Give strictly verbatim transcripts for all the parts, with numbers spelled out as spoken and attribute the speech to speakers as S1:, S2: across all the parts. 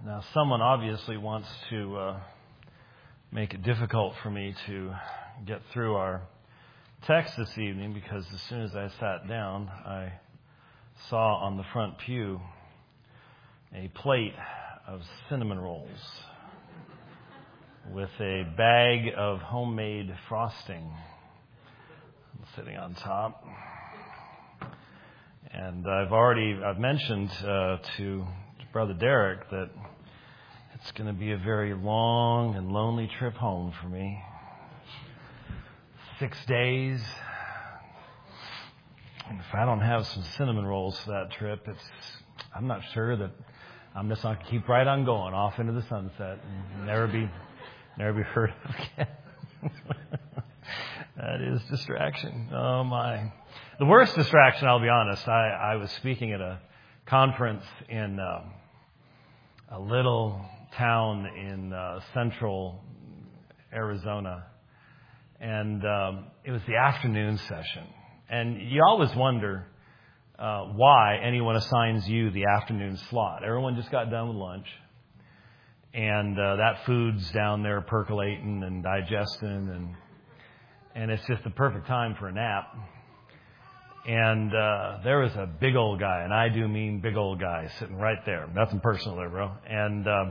S1: Now, someone obviously wants to uh, make it difficult for me to get through our text this evening, because as soon as I sat down, I saw on the front pew a plate of cinnamon rolls with a bag of homemade frosting sitting on top. And I've already I've mentioned uh, to Brother Derek that it's going to be a very long and lonely trip home for me. Six days. And if I don't have some cinnamon rolls for that trip, it's I'm not sure that I'm just going to keep right on going off into the sunset and never be never be heard of again. That is distraction. Oh my. The worst distraction, I'll be honest, I, I was speaking at a conference in um, a little town in uh, central Arizona. And um, it was the afternoon session. And you always wonder uh, why anyone assigns you the afternoon slot. Everyone just got done with lunch. And uh, that food's down there percolating and digesting. And, and it's just the perfect time for a nap. And uh, there was a big old guy, and I do mean big old guy, sitting right there. Nothing personal there, bro. And uh,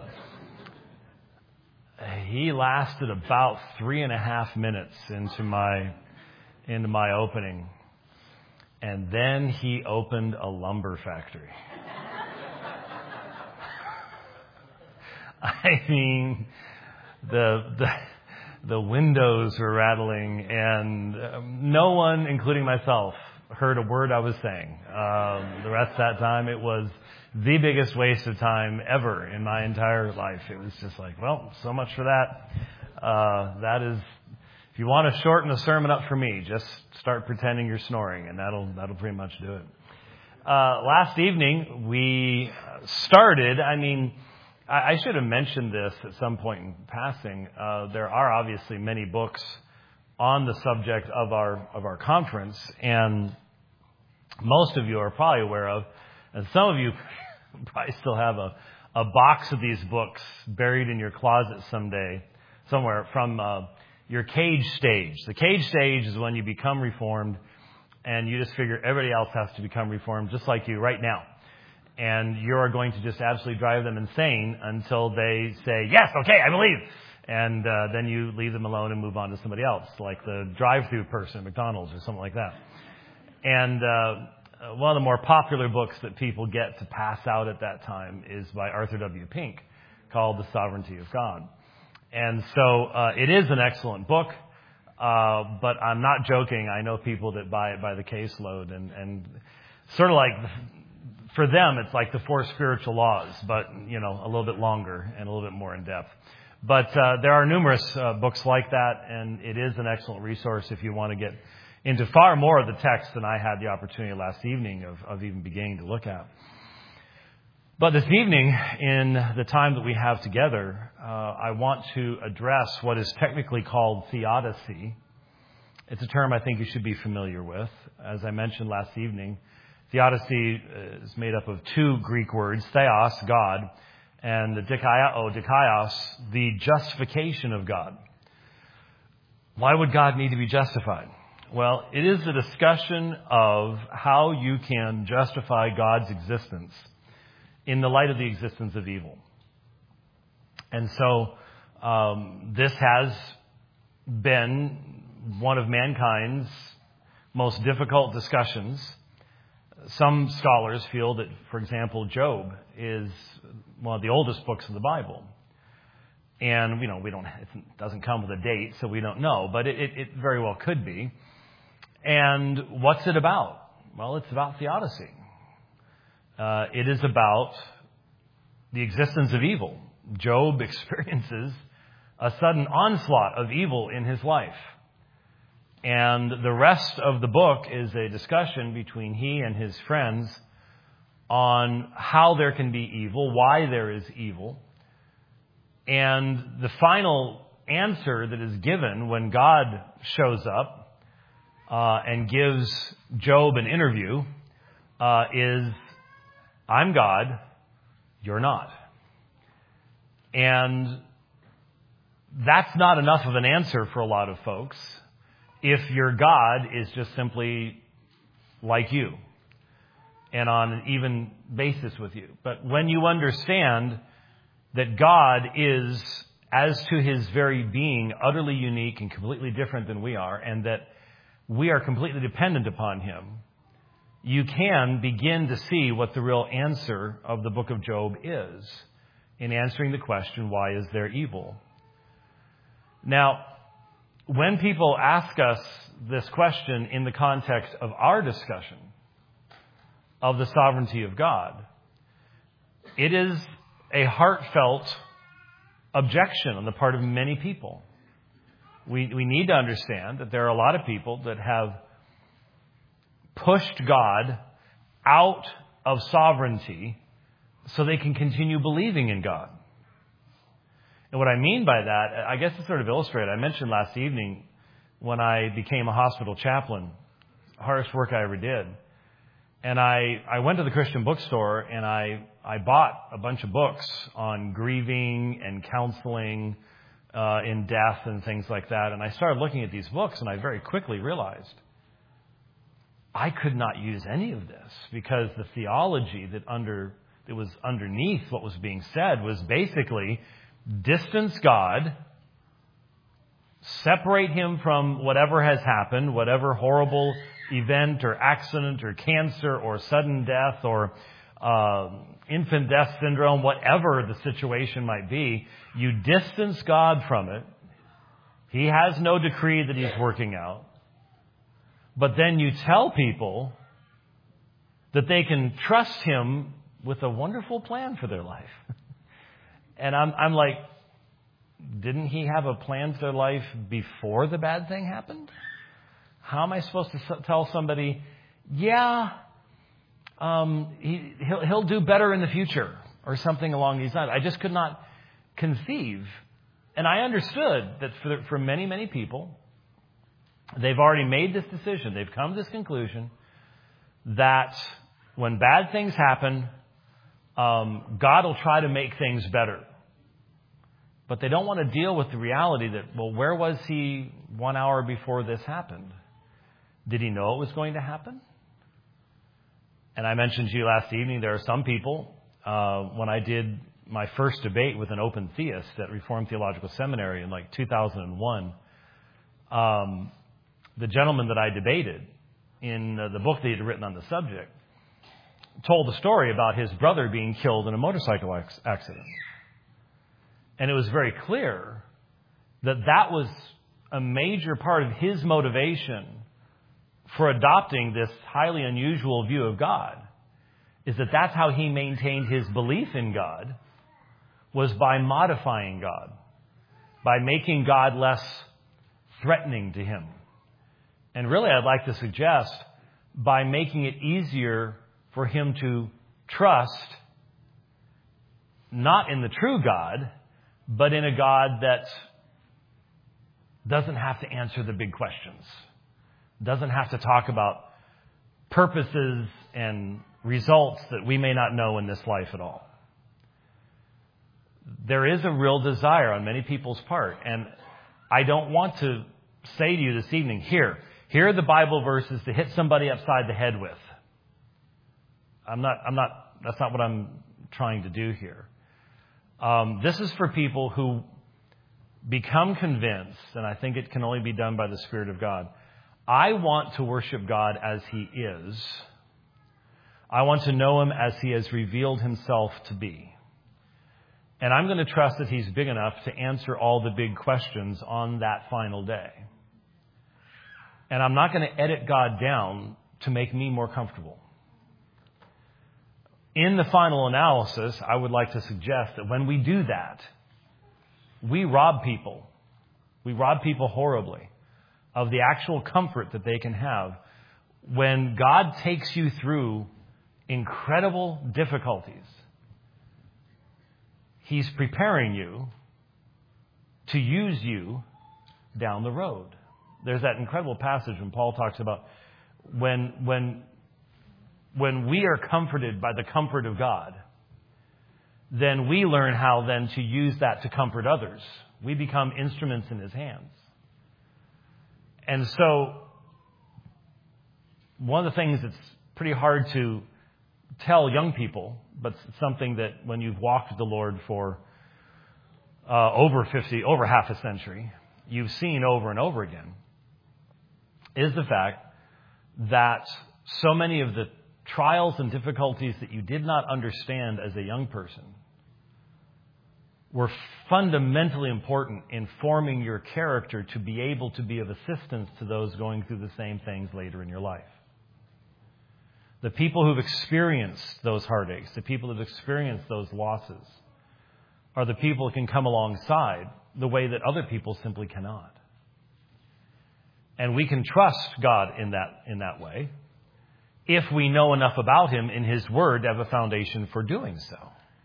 S1: he lasted about three and a half minutes into my into my opening, and then he opened a lumber factory. I mean, the the the windows were rattling, and um, no one, including myself, heard a word I was saying. Um, the rest of that time, it was the biggest waste of time ever in my entire life. It was just like, well, so much for that. Uh, that is, if you want to shorten a sermon up for me, just start pretending you're snoring, and that'll that'll pretty much do it. Uh, last evening, we started, I mean, I, I should have mentioned this at some point in passing. Uh, there are obviously many books on the subject of our of our conference, and most of you are probably aware of, and some of you probably still have a, a box of these books buried in your closet someday, somewhere, from uh, your cage stage. The cage stage is when you become reformed, and you just figure everybody else has to become reformed just like you right now. And you are going to just absolutely drive them insane until they say, yes, okay, I believe. And uh, then you leave them alone and move on to somebody else, like the drive-through person at McDonald's or something like that. And uh, one of the more popular books that people get to pass out at that time is by Arthur W. Pink, called The Sovereignty of God. And so uh, it is an excellent book, uh, but I'm not joking. I know people that buy it by the caseload, and, and sort of like, for them, it's like the Four Spiritual Laws, but, you know, a little bit longer and a little bit more in depth. But uh, there are numerous uh, books like that, and it is an excellent resource if you want to get into far more of the text than I had the opportunity last evening of, of even beginning to look at. But this evening, in the time that we have together, uh, I want to address what is technically called theodicy. It's a term I think you should be familiar with. As I mentioned last evening, theodicy is made up of two Greek words, theos, God, and the dikaios, dikaios, the justification of God. Why would God need to be justified? Well, it is a discussion of how you can justify God's existence in the light of the existence of evil. And so um, this has been one of mankind's most difficult discussions. Some scholars feel that, for example, Job is one of the oldest books of the Bible. And, you know, we don't, it doesn't come with a date, so we don't know, but it, it, it very well could be. And what's it about? Well, it's about theodicy. Uh, it is about the existence of evil. Job experiences a sudden onslaught of evil in his life. And the rest of the book is a discussion between he and his friends on how there can be evil, why there is evil. And the final answer that is given when God shows up uh, and gives Job an interview uh, is, I'm God, you're not. And that's not enough of an answer for a lot of folks if your God is just simply like you and on an even basis with you. But when you understand that God is, as to his very being, utterly unique and completely different than we are, and that we are completely dependent upon him, you can begin to see what the real answer of the book of Job is in answering the question, why is there evil? Now, when people ask us this question in the context of our discussion of the sovereignty of God, it is a heartfelt objection on the part of many people. We, we need to understand that there are a lot of people that have pushed God out of sovereignty so they can continue believing in God. And what I mean by that, I guess to sort of illustrate, I mentioned last evening when I became a hospital chaplain, hardest work I ever did. And I, I went to the Christian bookstore and I, I bought a bunch of books on grieving and counseling uh, in death and things like that. And I started looking at these books and I very quickly realized I could not use any of this because the theology that under that was underneath what was being said was basically distance God, separate him from whatever has happened, whatever horrible event or accident or cancer or sudden death or uh, infant death syndrome, whatever the situation might be. You distance God from it. He has no decree that he's working out. But then you tell people that they can trust him with a wonderful plan for their life. And I'm, I'm like, didn't he have a plan for their life before the bad thing happened? How am I supposed to tell somebody, yeah, um, he, he'll, he'll do better in the future or something along these lines? I just could not conceive. And I understood that for, for many, many people, they've already made this decision. They've come to this conclusion that when bad things happen, um, God will try to make things better. But they don't want to deal with the reality that, well, where was he one hour before this happened? Did he know it was going to happen? And I mentioned to you last evening, there are some people, uh, when I did my first debate with an open theist at Reformed Theological Seminary in like two thousand one, um, the gentleman that I debated in uh, the book that he had written on the subject told a story about his brother being killed in a motorcycle ac- accident. And it was very clear that that was a major part of his motivation for adopting this highly unusual view of God, is that that's how he maintained his belief in God, was by modifying God, by making God less threatening to him. And really, I'd like to suggest by making it easier for him to trust not in the true God, but in a God that doesn't have to answer the big questions, doesn't have to talk about purposes and results that we may not know in this life at all. There is a real desire on many people's part, and I don't want to say to you this evening, here, here are the Bible verses to hit somebody upside the head with. I'm not, I'm not, that's not what I'm trying to do here. Um, this is for people who become convinced, and I think it can only be done by the Spirit of God. I want to worship God as he is. I want to know him as he has revealed himself to be. And I'm going to trust that he's big enough to answer all the big questions on that final day. And I'm not going to edit God down to make me more comfortable. In the final analysis, I would like to suggest that when we do that, we rob people. We rob people horribly of the actual comfort that they can have when God takes you through incredible difficulties. He's preparing you to use you down the road. There's that incredible passage when Paul talks about when, when, when we are comforted by the comfort of God, then we learn how then to use that to comfort others. We become instruments in his hands. And so one of the things that's pretty hard to tell young people, but something that when you've walked with the Lord for uh, over fifty, over half a century, you've seen over and over again, is the fact that so many of the trials and difficulties that you did not understand as a young person were fundamentally important in forming your character to be able to be of assistance to those going through the same things later in your life. The people who've experienced those heartaches, the people who've experienced those losses, are the people who can come alongside the way that other people simply cannot. And we can trust God in that, in that way if we know enough about him in his word to have a foundation for doing so.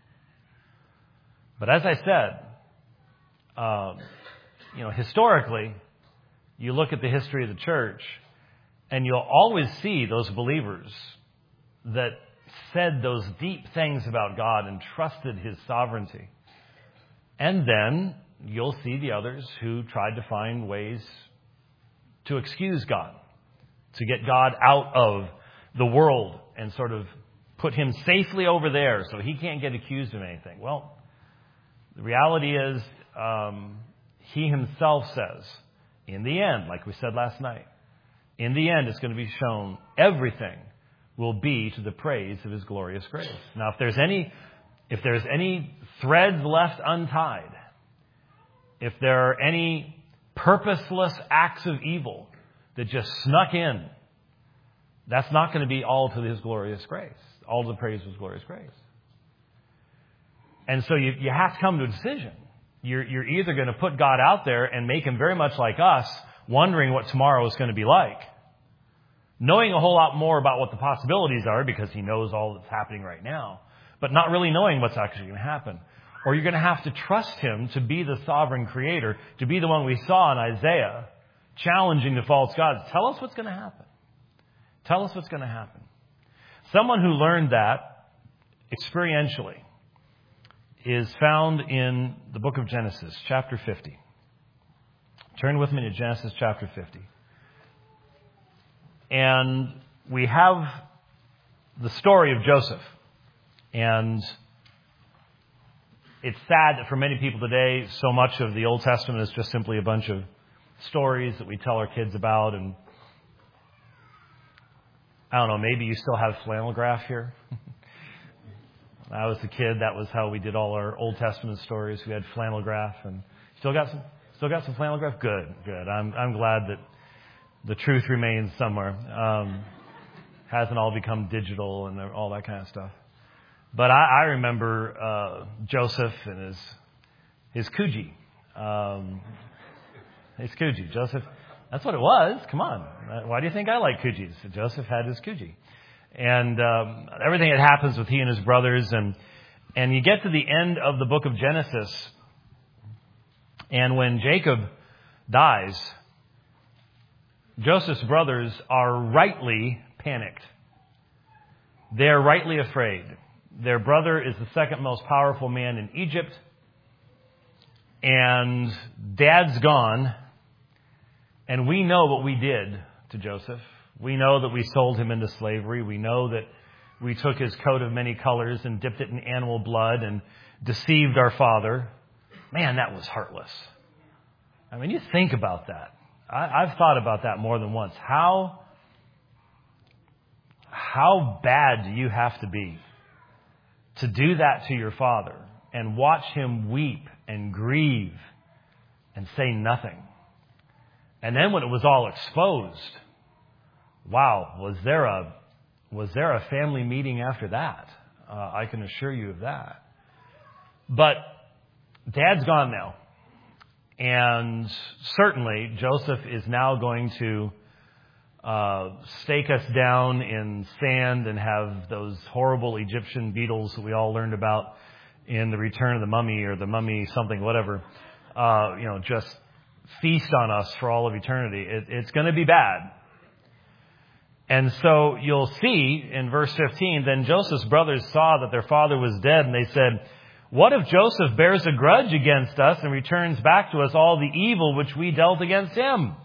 S1: But as I said, um, you know, historically, you look at the history of the church, and you'll always see those believers that said those deep things about God and trusted his sovereignty. And then you'll see the others who tried to find ways to excuse God, to get God out of the world and sort of put him safely over there so he can't get accused of anything. Well, the reality is, um, he himself says, in the end, like we said last night, in the end, it's going to be shown everything will be to the praise of his glorious grace. Now, if there's any, if there's any threads left untied, if there are any purposeless acts of evil that just snuck in, that's not going to be all to his glorious grace, all to the praise of his glorious grace. And so you, you have to come to a decision. You're, you're either going to put God out there and make him very much like us, wondering what tomorrow is going to be like, knowing a whole lot more about what the possibilities are because he knows all that's happening right now, but not really knowing what's actually going to happen. Or you're going to have to trust him to be the sovereign creator, to be the one we saw in Isaiah, challenging the false gods. Tell us what's going to happen. Tell us what's going to happen. Someone who learned that experientially is found in the book of Genesis, chapter fifty. Turn with me to Genesis chapter fifty. And we have the story of Joseph. And it's sad that for many people today, so much of the Old Testament is just simply a bunch of stories that we tell our kids about. And I don't know, maybe you still have flannel graph here. When I was a kid, that was how we did all our Old Testament stories. We had flannel graph, and still got some, still got some flannel graph. Good, good. I'm, I'm glad that the truth remains somewhere. Um, hasn't all become digital and all that kind of stuff. But I, I remember uh, Joseph and his his Coogee. Um, his Coogee, Joseph. That's what it was. Come on. Why do you think I like Coogees? Joseph had his Coogee. And um, everything that happens with he and his brothers. And, and you get to the end of the book of Genesis. And when Jacob dies, Joseph's brothers are rightly panicked. They're rightly afraid. Their brother is the second most powerful man in Egypt. And Dad's gone. And we know what we did to Joseph. We know that we sold him into slavery. We know that we took his coat of many colors and dipped it in animal blood and deceived our father. Man, that was heartless. I mean, you think about that. I, I've thought about that more than once. How, how bad do you have to be to do that to your father and watch him weep and grieve and say nothing? And then when it was all exposed, wow, was there a was there a family meeting after that? Uh, I can assure you of that. But Dad's gone now. And certainly Joseph is now going to uh, stake us down in sand and have those horrible Egyptian beetles that we all learned about in The Return of the Mummy or The Mummy something, whatever, uh, you know, just feast on us for all of eternity. It, it's going to be bad. And so you'll see in verse fifteen, then Joseph's brothers saw that their father was dead, and they said, What if Joseph bears a grudge against us and returns back to us all the evil which we dealt against him?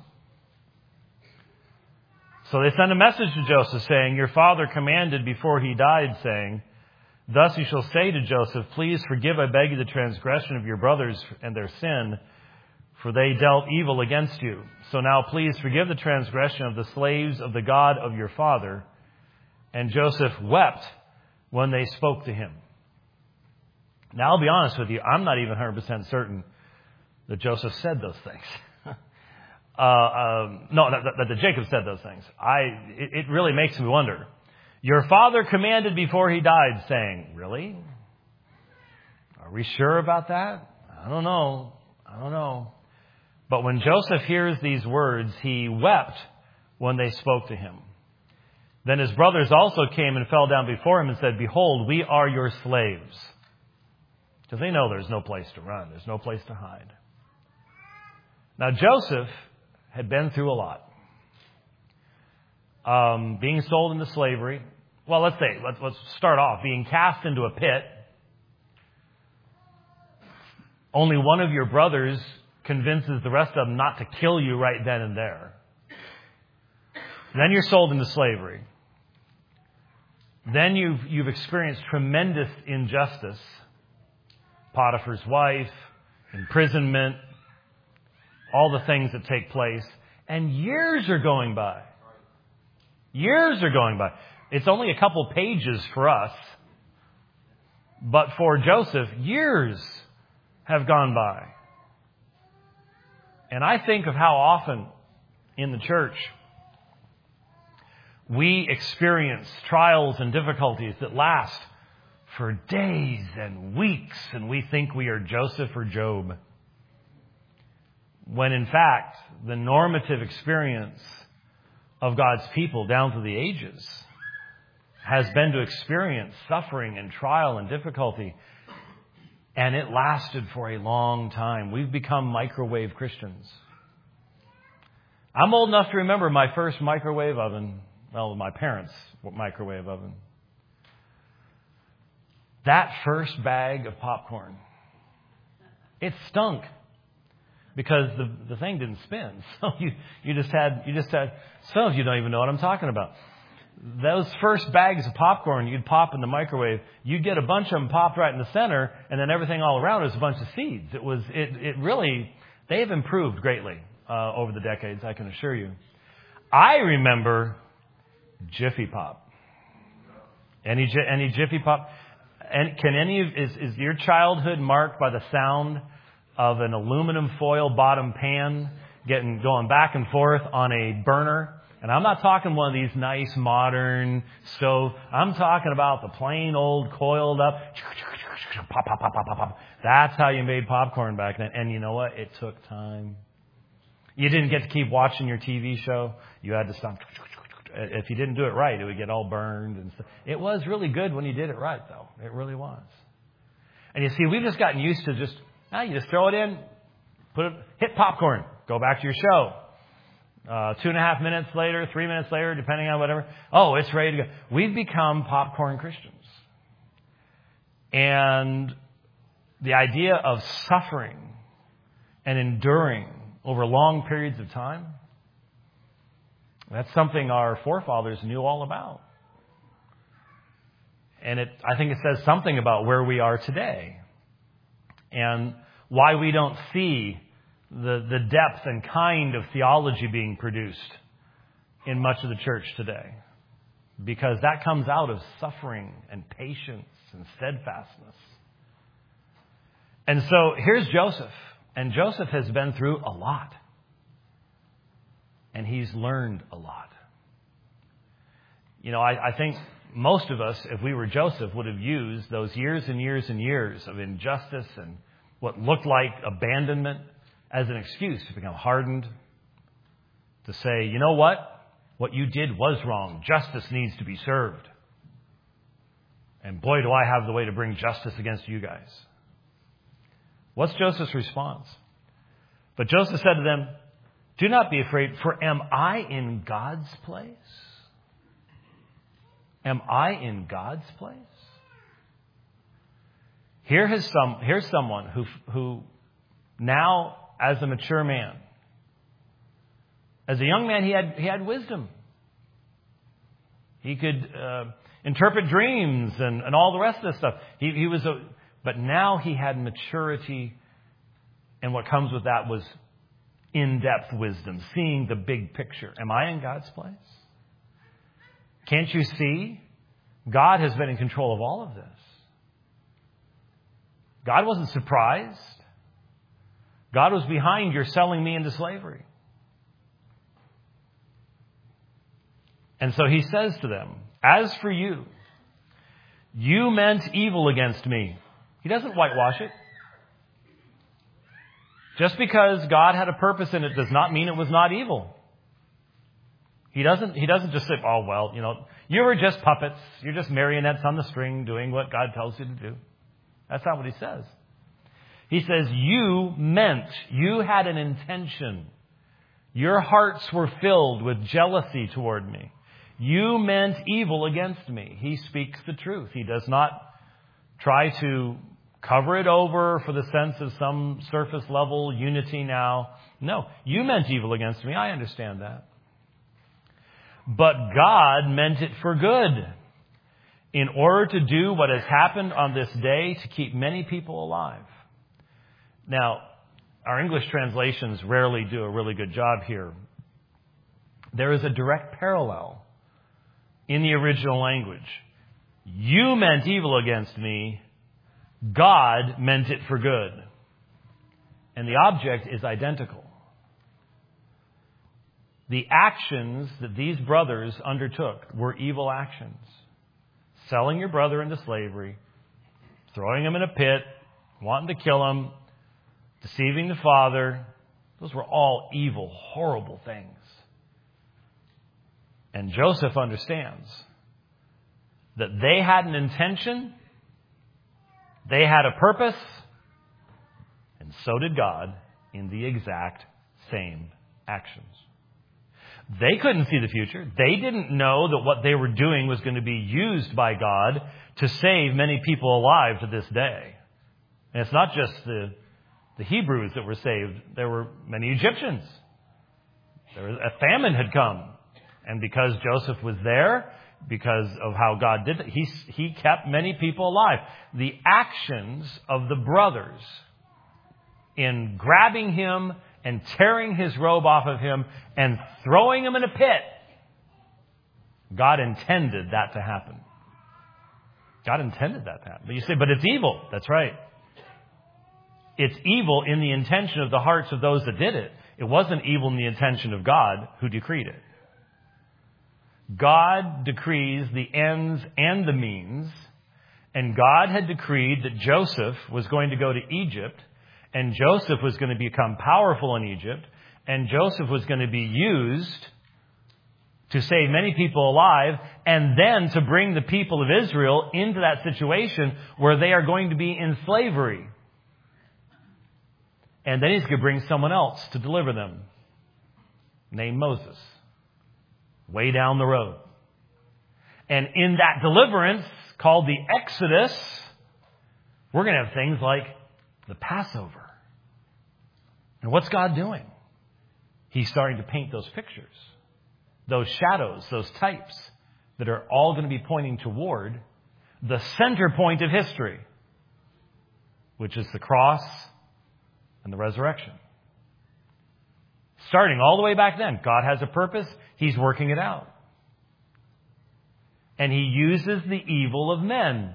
S1: So they send a message to Joseph saying, your father commanded before he died, saying, thus you shall say to Joseph, please forgive, I beg you, the transgression of your brothers and their sin, for they dealt evil against you. So now please forgive the transgression of the slaves of the God of your father. And Joseph wept when they spoke to him. Now, I'll be honest with you, I'm not even one hundred percent certain that Joseph said those things. uh, um, no, that, that, that Jacob said those things. I, it, it really makes me wonder. Your father commanded before he died, saying, really? Are we sure about that? I don't know. I don't know. But when Joseph hears these words, he wept when they spoke to him. Then his brothers also came and fell down before him and said, behold, we are your slaves. Because they know there's no place to run. There's no place to hide. Now, Joseph had been through a lot. Um, being sold into slavery. Well, let's say, let's, let's start off. Being cast into a pit. Only one of your brothers convinces the rest of them not to kill you right then and there. Then you're sold into slavery. Then you've, you've experienced tremendous injustice. Potiphar's wife, imprisonment, all the things that take place. And years are going by. Years are going by. It's only a couple pages for us. But for Joseph, years have gone by. And I think of how often in the church we experience trials and difficulties that last for days and weeks, and we think we are Joseph or Job. When in fact, the normative experience of God's people down through the ages has been to experience suffering and trial and difficulty. And it lasted for a long time. We've become microwave Christians. I'm old enough to remember my first microwave oven. Well, my parents' microwave oven. That first bag of popcorn, it stunk because the, the thing didn't spin. So you, you just had, you just had, some of you don't even know what I'm talking about. Those first bags of popcorn you'd pop in the microwave, you'd get a bunch of them popped right in the center, and then everything all around was a bunch of seeds. It was, it, it really, they have improved greatly uh, over the decades, I can assure you. I remember Jiffy Pop. Any, any Jiffy Pop? And can any of, is, is your childhood marked by the sound of an aluminum foil bottom pan getting, going back and forth on a burner? And I'm not talking one of these nice modern stove. I'm talking about the plain old coiled up. Pop, pop, pop, pop, pop, pop. That's how you made popcorn back then. And you know what? It took time. You didn't get to keep watching your T V show. You had to stop. If you didn't do it right, it would get all burned and stuff. It was really good when you did it right, though. It really was. And you see, we've just gotten used to just, now you just throw it in, put it, hit popcorn, go back to your show. Uh, two and a half minutes later, three minutes later, depending on whatever. Oh, it's ready to go. We've become popcorn Christians. And the idea of suffering and enduring over long periods of time, that's something our forefathers knew all about. And it, I think it says something about where we are today and why we don't see the, the depth and kind of theology being produced in much of the church today. Because that comes out of suffering and patience and steadfastness. And so here's Joseph. And Joseph has been through a lot. And he's learned a lot. You know, I, I think most of us, if we were Joseph, would have used those years and years and years of injustice and what looked like abandonment as an excuse to become hardened, to say, you know what? What you did was wrong. Justice needs to be served. And boy, do I have the way to bring justice against you guys. What's Joseph's response? But Joseph said to them, do not be afraid, for am I in God's place? Am I in God's place? Here is some, here's someone who, who now, as a mature man, as a young man, he had, he had wisdom. He could uh, interpret dreams and, and all the rest of this stuff. He, he was a, but now he had maturity, and what comes with that was in-depth wisdom, seeing the big picture. Am I in God's place? Can't you see? God has been in control of all of this. God wasn't surprised. God was behind your selling me into slavery. And so he says to them, as for you, you meant evil against me. He doesn't whitewash it. Just because God had a purpose in it does not mean it was not evil. He doesn't, he doesn't just say, oh, well, you know, you were just puppets. You're just marionettes on the string doing what God tells you to do. That's not what he says. He says, you meant, you had an intention. Your hearts were filled with jealousy toward me. You meant evil against me. He speaks the truth. He does not try to cover it over for the sense of some surface level unity now. No, you meant evil against me. I understand that. But God meant it for good, in order to do what has happened on this day to keep many people alive. Now, our English translations rarely do a really good job here. There is a direct parallel in the original language. You meant evil against me. God meant it for good. And the object is identical. The actions that these brothers undertook were evil actions. Selling your brother into slavery, throwing him in a pit, wanting to kill him, deceiving the father. Those were all evil, horrible things. And Joseph understands that they had an intention, they had a purpose, and so did God in the exact same actions. They couldn't see the future. They didn't know that what they were doing was going to be used by God to save many people alive to this day. And it's not just the, the Hebrews that were saved. There were many Egyptians. There was a famine had come. And because Joseph was there, because of how God did it, he, he kept many people alive. The actions of the brothers in grabbing him and tearing his robe off of him and throwing him in a pit, God intended that to happen. God intended that to happen. But you say, but it's evil. That's right. It's evil in the intention of the hearts of those that did it. It wasn't evil in the intention of God who decreed it. God decrees the ends and the means, and God had decreed that Joseph was going to go to Egypt, and Joseph was going to become powerful in Egypt, and Joseph was going to be used to save many people alive, and then to bring the people of Israel into that situation where they are going to be in slavery. And then he's going to bring someone else to deliver them, named Moses, way down the road. And in that deliverance, called the Exodus, we're going to have things like the Passover. And what's God doing? He's starting to paint those pictures, those shadows, those types that are all going to be pointing toward the center point of history, which is the cross and the resurrection. Starting all the way back then, God has a purpose. He's working it out. And he uses the evil of men.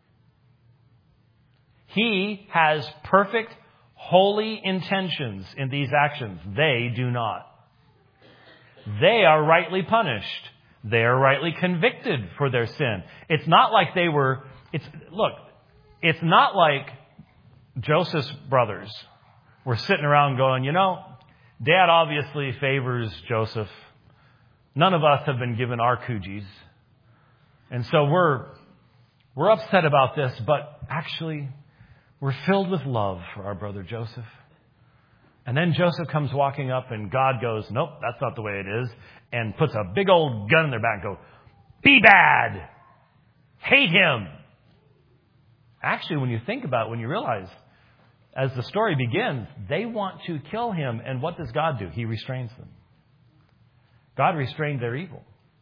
S1: He has perfect, holy intentions in these actions. They do not. They are rightly punished. They are rightly convicted for their sin. It's not like they were, it's, look, it's not like Joseph's brothers were sitting around going, you know, Dad obviously favors Joseph. None of us have been given our coogies. And so we're, we're upset about this, but actually we're filled with love for our brother Joseph. And then Joseph comes walking up and God goes, nope, that's not the way it is. And puts a big old gun in their back and goes, be bad. Hate him. Actually, when you think about it, when you realize, as the story begins, they want to kill him. And what does God do? He restrains them. God restrained their evil.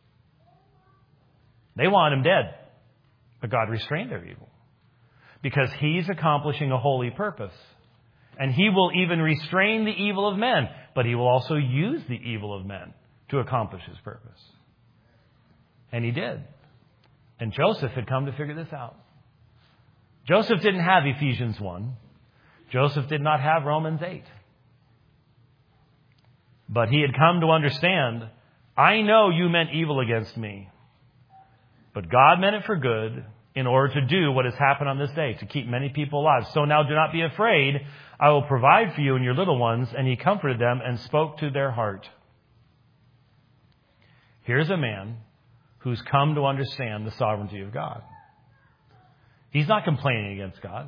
S1: They want him dead. But God restrained their evil. Because he's accomplishing a holy purpose. And he will even restrain the evil of men. But he will also use the evil of men to accomplish his purpose. And he did. And Joseph had come to figure this out. Joseph didn't have Ephesians one. Joseph did not have Romans eight. But he had come to understand, I know you meant evil against me. But God meant it for good in order to do what has happened on this day, to keep many people alive. So now do not be afraid. I will provide for you and your little ones. And he comforted them and spoke to their heart. Here's a man who's come to understand the sovereignty of God. He's not complaining against God.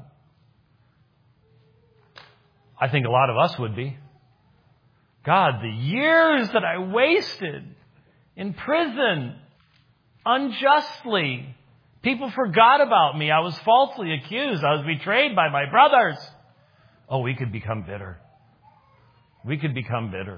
S1: I think a lot of us would be. God, the years that I wasted in prison unjustly. People forgot about me. I was falsely accused. I was betrayed by my brothers. Oh, we could become bitter. We could become bitter.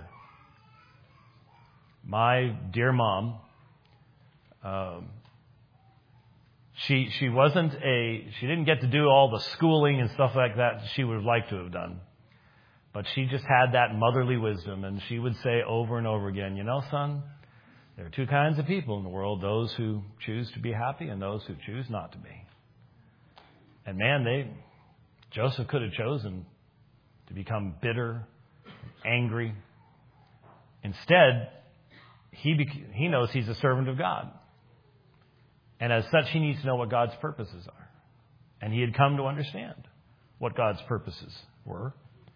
S1: My dear mom, um, she she wasn't a, she didn't get to do all the schooling and stuff like that she would have liked to have done. But she just had that motherly wisdom, and she would say over and over again, you know, son, there are two kinds of people in the world, those who choose to be happy and those who choose not to be. And man, they, Joseph could have chosen to become bitter, angry. Instead, he bec- he knows he's a servant of God. And as such, he needs to know what God's purposes are. And he had come to understand what God's purposes were.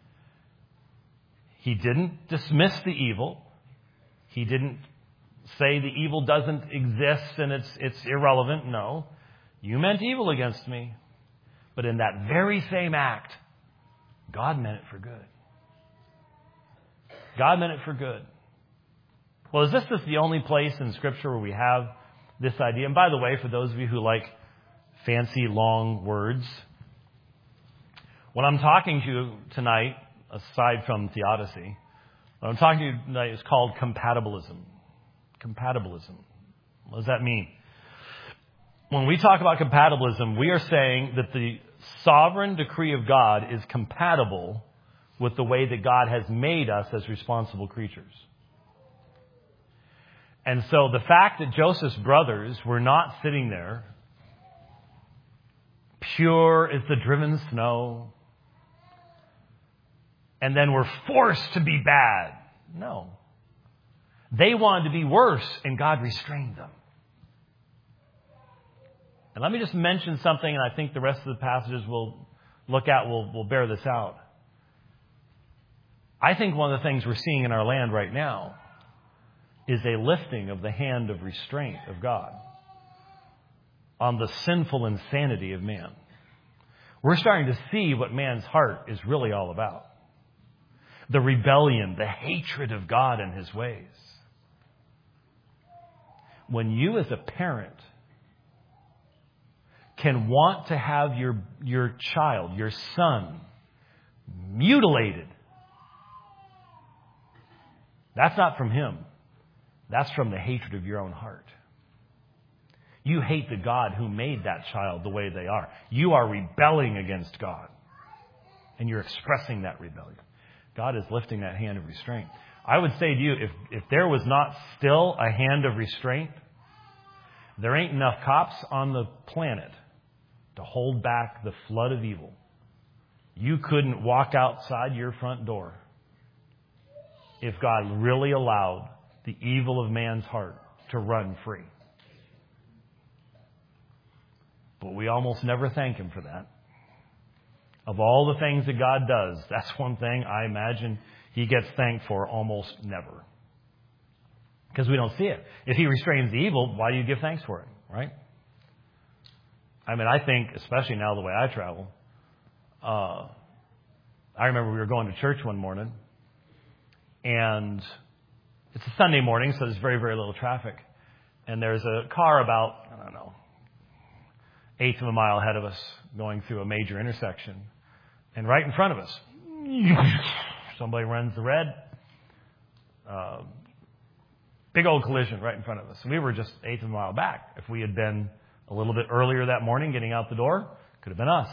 S1: He didn't dismiss the evil. He didn't say the evil doesn't exist and it's it's irrelevant. No. You meant evil against me. But in that very same act, God meant it for good. God meant it for good. Well, is this just the only place in Scripture where we have this idea? And by the way, for those of you who like fancy, long words, what I'm talking to you tonight, aside from theodicy, what I'm talking to you tonight is called compatibilism. Compatibilism. What does that mean? When we talk about compatibilism, we are saying that the sovereign decree of God is compatible with the way that God has made us as responsible creatures. And so the fact that Joseph's brothers were not sitting there, pure as the driven snow, and then were forced to be bad. No. They wanted to be worse, and God restrained them. And let me just mention something, and I think the rest of the passages we'll look at will, will bear this out. I think one of the things we're seeing in our land right now is a lifting of the hand of restraint of God on the sinful insanity of man. We're starting to see what man's heart is really all about. The rebellion, the hatred of God and his ways. When you as a parent can want to have your, your child, your son, mutilated, that's not from him. That's from the hatred of your own heart. You hate the God who made that child the way they are. You are rebelling against God. And you're expressing that rebellion. God is lifting that hand of restraint. I would say to you, if, if there was not still a hand of restraint, there ain't enough cops on the planet to hold back the flood of evil. You couldn't walk outside your front door if God really allowed the evil of man's heart to run free. But we almost never thank him for that. Of all the things that God does, that's one thing I imagine he gets thanked for almost never. Because we don't see it. If he restrains the evil, why do you give thanks for it, right? I mean, I think, especially now the way I travel, uh, I remember we were going to church one morning, and it's a Sunday morning, so there's very, very little traffic. And there's a car about, I don't know, eighth of a mile ahead of us, going through a major intersection. And right in front of us, somebody runs the red. Uh, big old collision right in front of us. We were just eighth of a mile back. If we had been a little bit earlier that morning getting out the door, could have been us.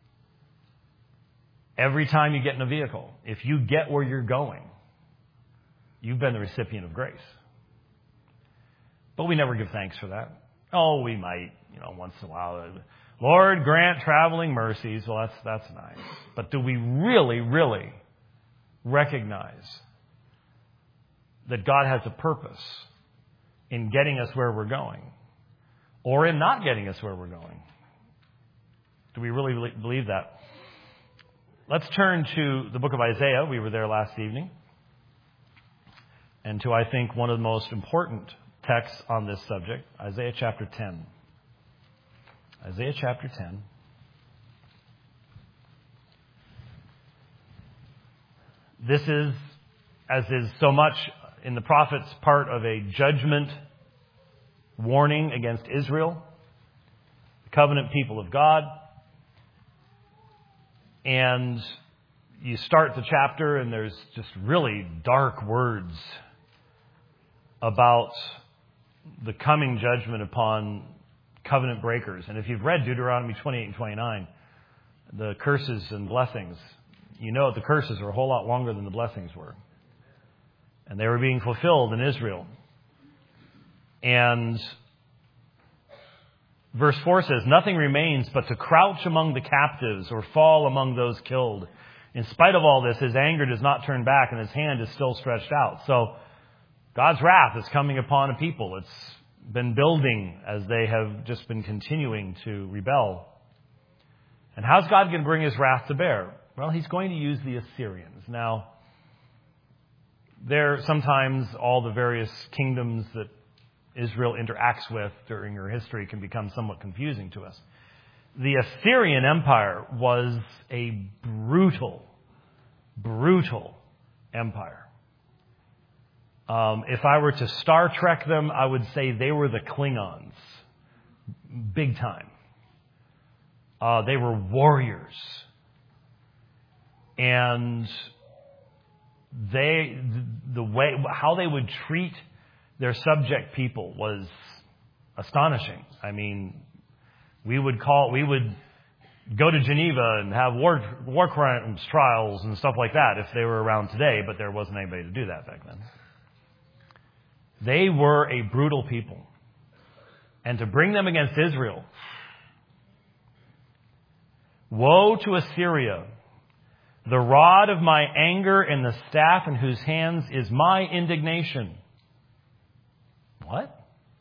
S1: Every time you get in a vehicle, if you get where you're going, you've been the recipient of grace. But we never give thanks for that. Oh, we might, you know, once in a while. Lord, grant traveling mercies. Well, that's that's nice. But do we really, really recognize that God has a purpose in getting us where we're going, or in not getting us where we're going? Do we really believe that? Let's turn to the book of Isaiah. We were there last evening. And to, I think, one of the most important texts on this subject, Isaiah chapter ten. Isaiah chapter ten. This is, as is so much in the prophets, part of a judgment warning against Israel, the covenant people of God. And you start the chapter and there's just really dark words about the coming judgment upon covenant breakers. And if you've read Deuteronomy twenty-eight and twenty-nine, the curses and blessings, you know that the curses are a whole lot longer than the blessings were. And they were being fulfilled in Israel. And verse four says, nothing remains but to crouch among the captives or fall among those killed. In spite of all this, his anger does not turn back and his hand is still stretched out. So God's wrath is coming upon a people. It's been building as they have just been continuing to rebel. And how's God going to bring his wrath to bear? Well, he's going to use the Assyrians. Now, there sometimes all the various kingdoms that Israel interacts with during her history can become somewhat confusing to us. The Assyrian Empire was a brutal, brutal empire. Um, if I were to Star Trek them, I would say they were the Klingons. Big time. Uh, they were warriors. And they, the way, how they would treat their subject people was astonishing. I mean, we would call, we would go to Geneva and have war, war crimes trials and stuff like that if they were around today, but there wasn't anybody to do that back then. They were a brutal people. And to bring them against Israel, woe to Assyria, the rod of my anger and the staff in whose hands is my indignation. What?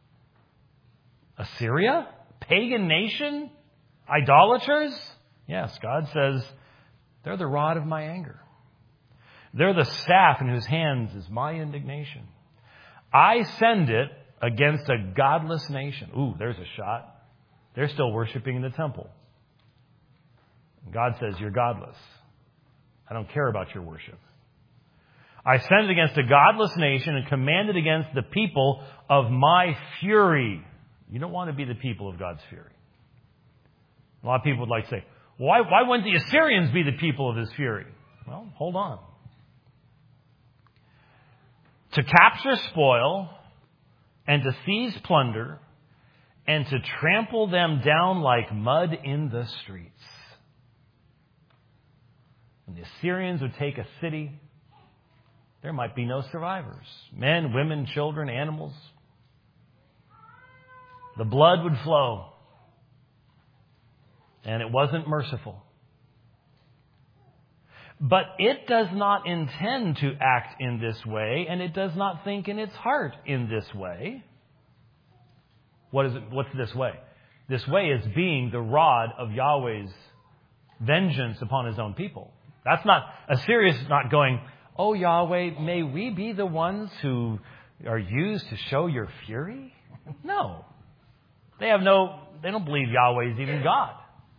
S1: Assyria? Pagan nation? Idolaters? Yes, God says they're the rod of my anger. They're the staff in whose hands is my indignation. I send it against a godless nation. Ooh, there's a shot. They're still worshiping in the temple. God says, you're godless. I don't care about your worship. I send it against a godless nation and command it against the people of my fury. You don't want to be the people of God's fury. A lot of people would like to say, why, why wouldn't the Assyrians be the people of his fury? Well, hold on. To capture spoil and to seize plunder and to trample them down like mud in the streets. When the Assyrians would take a city, there might be no survivors. Men, women, children, animals. The blood would flow. And it wasn't merciful. But it does not intend to act in this way, and it does not think in its heart in this way. What is it? What's this way? This way is being the rod of Yahweh's vengeance upon his own people. That's not, Assyria is not going, oh Yahweh, may we be the ones who are used to show your fury? No. They have no, they don't believe Yahweh is even God.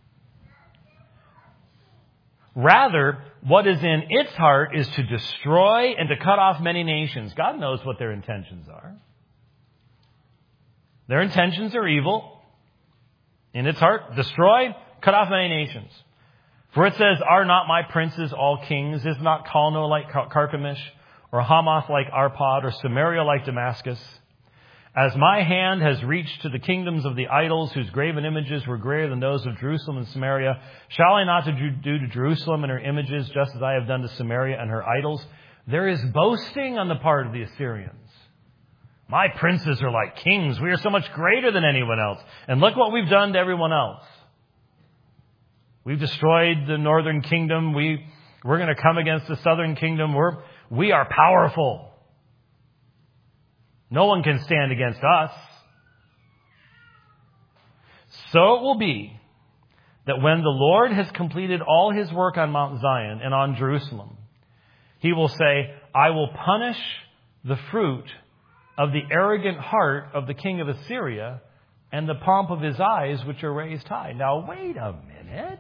S1: Rather, what is in its heart is to destroy and to cut off many nations. God knows what their intentions are. Their intentions are evil. in its heart, destroy, cut off many nations. For it says, are not my princes all kings? Is not Calno like Carchemish, or Hamath like Arpad, or Samaria like Damascus? As my hand has reached to the kingdoms of the idols, whose graven images were greater than those of Jerusalem and Samaria, shall I not do to Jerusalem and her images just as I have done to Samaria and her idols? There is boasting on the part of the Assyrians. My princes are like kings. We are so much greater than anyone else. And look what we've done to everyone else. We've destroyed the northern kingdom. We, we're going to come against the southern kingdom. We're, we are powerful. No one can stand against us. So it will be that when the Lord has completed all his work on Mount Zion and on Jerusalem, he will say, I will punish the fruit of the arrogant heart of the king of Assyria and the pomp of his eyes, which are raised high. Now, wait a minute.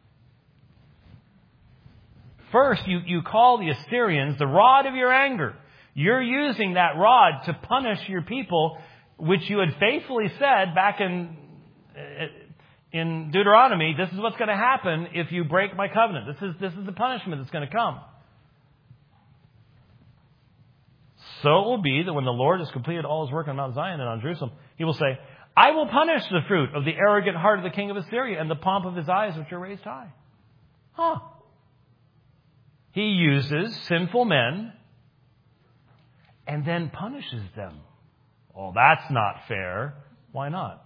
S1: First, you, you call the Assyrians the rod of your anger. You're using that rod to punish your people, which you had faithfully said back in, in Deuteronomy, this is what's going to happen if you break my covenant. This is, this is the punishment that's going to come. So it will be that when the Lord has completed all his work on Mount Zion and on Jerusalem, he will say, I will punish the fruit of the arrogant heart of the king of Assyria and the pomp of his eyes, which are raised high. Huh. He uses sinful men and then punishes them. Oh, that's not fair. Why not?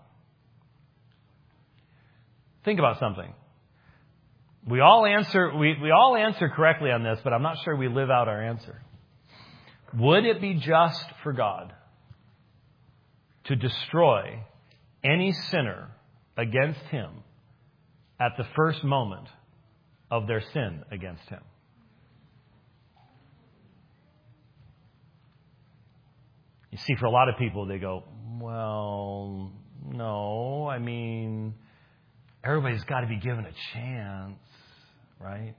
S1: Think about something. We all answer, we, we all answer correctly on this, but I'm not sure we live out our answer. Would it be just for God to destroy any sinner against him at the first moment of their sin against him? You see, for a lot of people, they go, well, no, I mean, everybody's got to be given a chance, right?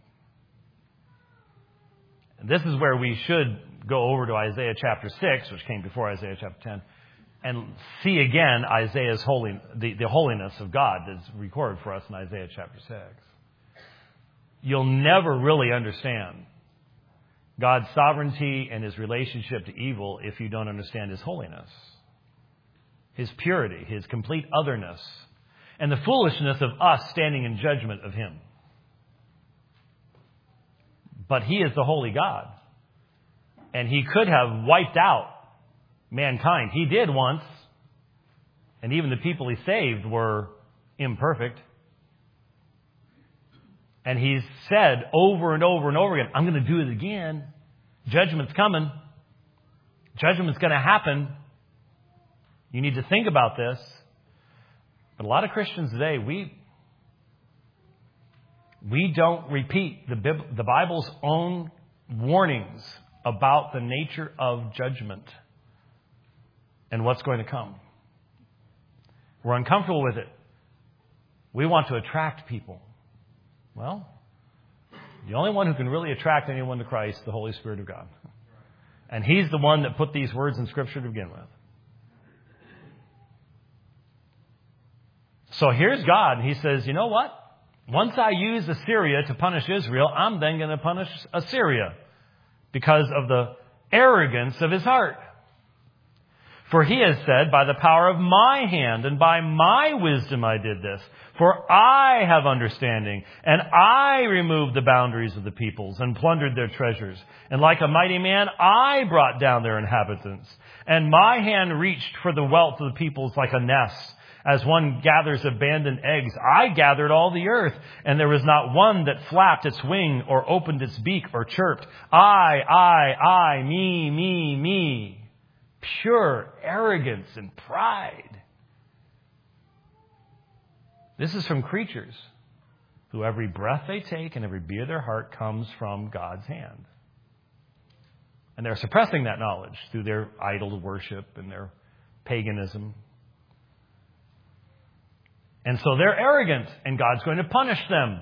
S1: And this is where we should go over to Isaiah chapter six, which came before Isaiah chapter ten, and see again Isaiah's holy, the, the holiness of God that's recorded for us in Isaiah chapter six. You'll never really understand God's sovereignty and his relationship to evil if you don't understand his holiness, his purity, his complete otherness, and the foolishness of us standing in judgment of him. But he is the holy God. And he could have wiped out mankind. He did once. And even the people he saved were imperfect. And he's said over and over and over again, I'm going to do it again. Judgment's coming. Judgment's going to happen. You need to think about this. But a lot of Christians today, we we don't repeat the Bib- the Bible's own warnings about the nature of judgment and what's going to come. We're uncomfortable with it. We want to attract people. Well, the only one who can really attract anyone to Christ is the Holy Spirit of God. And he's the one that put these words in Scripture to begin with. So here's God. He says, you know what? Once I use Assyria to punish Israel, I'm then going to punish Assyria because of the arrogance of his heart. For he has said, by the power of my hand and by my wisdom I did this. For I have understanding, and I removed the boundaries of the peoples and plundered their treasures. And like a mighty man, I brought down their inhabitants. And my hand reached for the wealth of the peoples like a nest. As one gathers abandoned eggs, I gathered all the earth, and there was not one that flapped its wing or opened its beak or chirped. I, I, I, me, me, me. Pure arrogance and pride. This is from creatures who every breath they take and every beat of their heart comes from God's hand. And they're suppressing that knowledge through their idol worship and their paganism. And so they're arrogant, and God's going to punish them.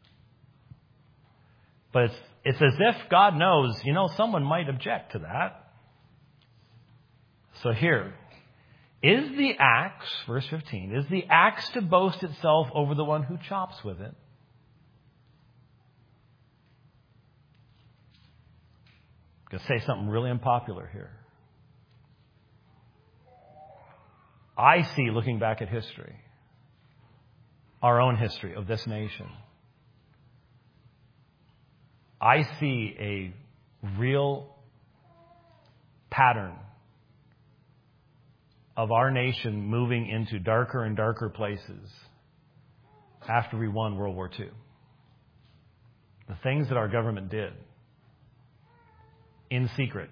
S1: But it's, it's as if God knows, you know, someone might object to that. So here, Is the axe, verse fifteen, is the axe to boast itself over the one who chops with it? I'm going to say something really unpopular here. I see, looking back at history, our own history of this nation, I see a real pattern of our nation moving into darker and darker places after we won World War Two. The things that our government did in secret,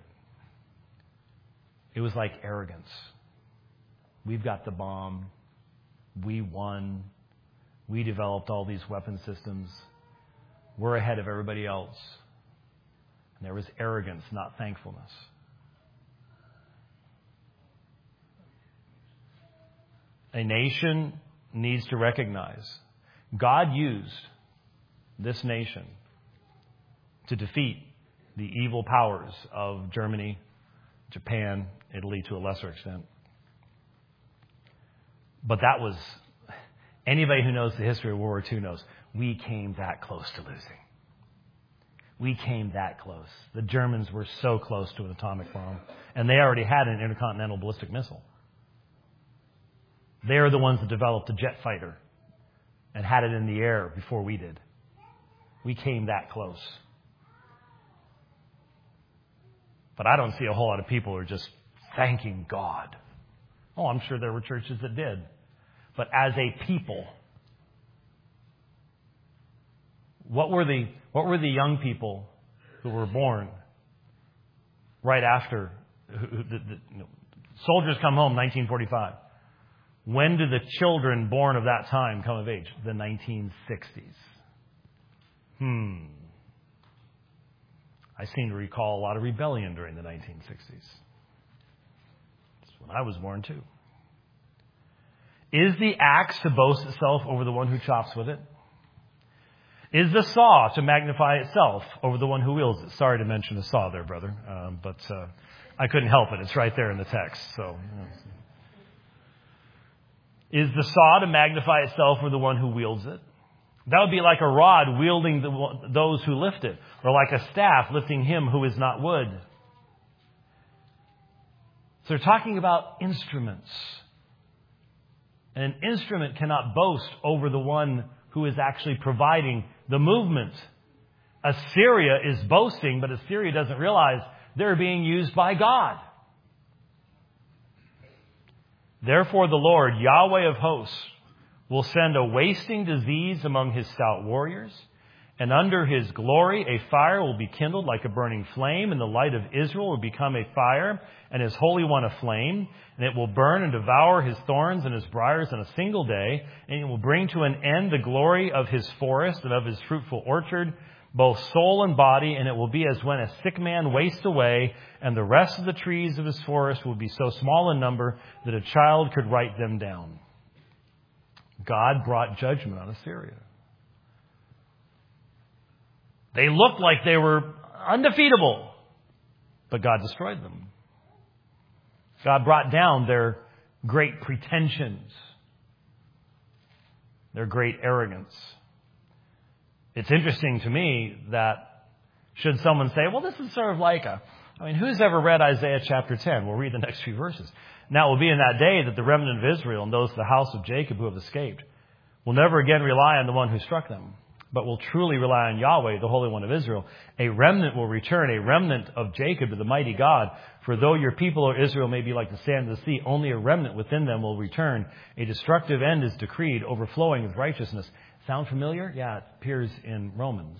S1: it was like arrogance. We've got the bomb. We won. We developed all these weapon systems. We're ahead of everybody else. And there was arrogance, not thankfulness. A nation needs to recognize God used this nation to defeat the evil powers of Germany, Japan, Italy to a lesser extent. But that was, anybody who knows the history of World War Two knows, we came that close to losing. We came that close. The Germans were so close to an atomic bomb, and they already had an intercontinental ballistic missile. They are the ones that developed a jet fighter and had it in the air before we did. We came that close. But I don't see a whole lot of people who are just thanking God. Oh, I'm sure there were churches that did. But as a people, what were the what were the young people who were born right after who, who, the, the, you know, soldiers come home nineteen forty-five? When did the children born of that time come of age? The nineteen sixties. Hmm. I seem to recall a lot of rebellion during the nineteen sixties. That's when I was born too. Is the axe to boast itself over the one who chops with it? Is the saw to magnify itself over the one who wields it? Sorry to mention the saw there, brother, um, but uh, I couldn't help it. It's right there in the text. So, you know. Is the saw to magnify itself over the one who wields it? That would be like a rod wielding the, those who lift it, or like a staff lifting him who is not wood. So they're talking about instruments. And an instrument cannot boast over the one who is actually providing the movement. Assyria is boasting, but Assyria doesn't realize they're being used by God. Therefore the Lord, Yahweh of hosts, will send a wasting disease among his stout warriors, and under his glory a fire will be kindled like a burning flame, and the light of Israel will become a fire, and his Holy One a flame, and it will burn and devour his thorns and his briars in a single day, and it will bring to an end the glory of his forest and of his fruitful orchard, both soul and body, and it will be as when a sick man wastes away, and the rest of the trees of his forest will be so small in number that a child could write them down. God brought judgment on Assyria. They looked like they were undefeatable, but God destroyed them. God brought down their great pretensions, their great arrogance. It's interesting to me that should someone say, well, this is sort of like a, I mean, who's ever read Isaiah chapter ten? We'll read the next few verses. Now it will be in that day that the remnant of Israel and those of the house of Jacob who have escaped will never again rely on the one who struck them, but will truly rely on Yahweh, the Holy One of Israel. A remnant will return, a remnant of Jacob to the mighty God. For though your people, O Israel, may be like the sand of the sea, only a remnant within them will return. A destructive end is decreed, overflowing with righteousness. Sound familiar? Yeah, it appears in Romans.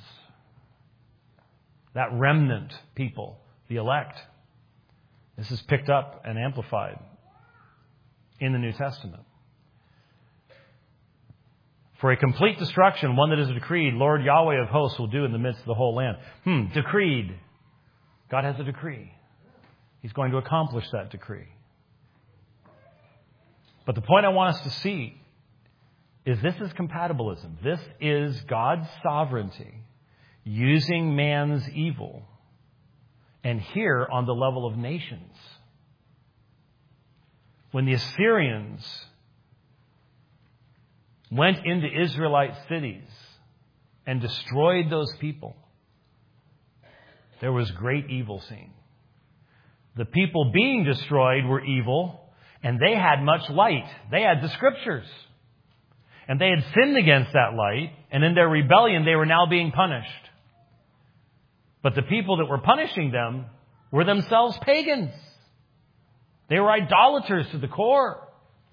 S1: That remnant people, the elect. This is picked up and amplified in the New Testament. For a complete destruction, one that is decreed, Lord Yahweh of hosts will do in the midst of the whole land. Hmm, decreed. God has a decree. He's going to accomplish that decree. But the point I want us to see is this is compatibilism. This is God's sovereignty using man's evil. And here on the level of nations. when the Assyrians went into Israelite cities and destroyed those people, there was great evil seen. The people being destroyed were evil, and they had much light. They had the Scriptures. And they had sinned against that light, and in their rebellion they were now being punished. But the people that were punishing them were themselves pagans. They were idolaters to the core.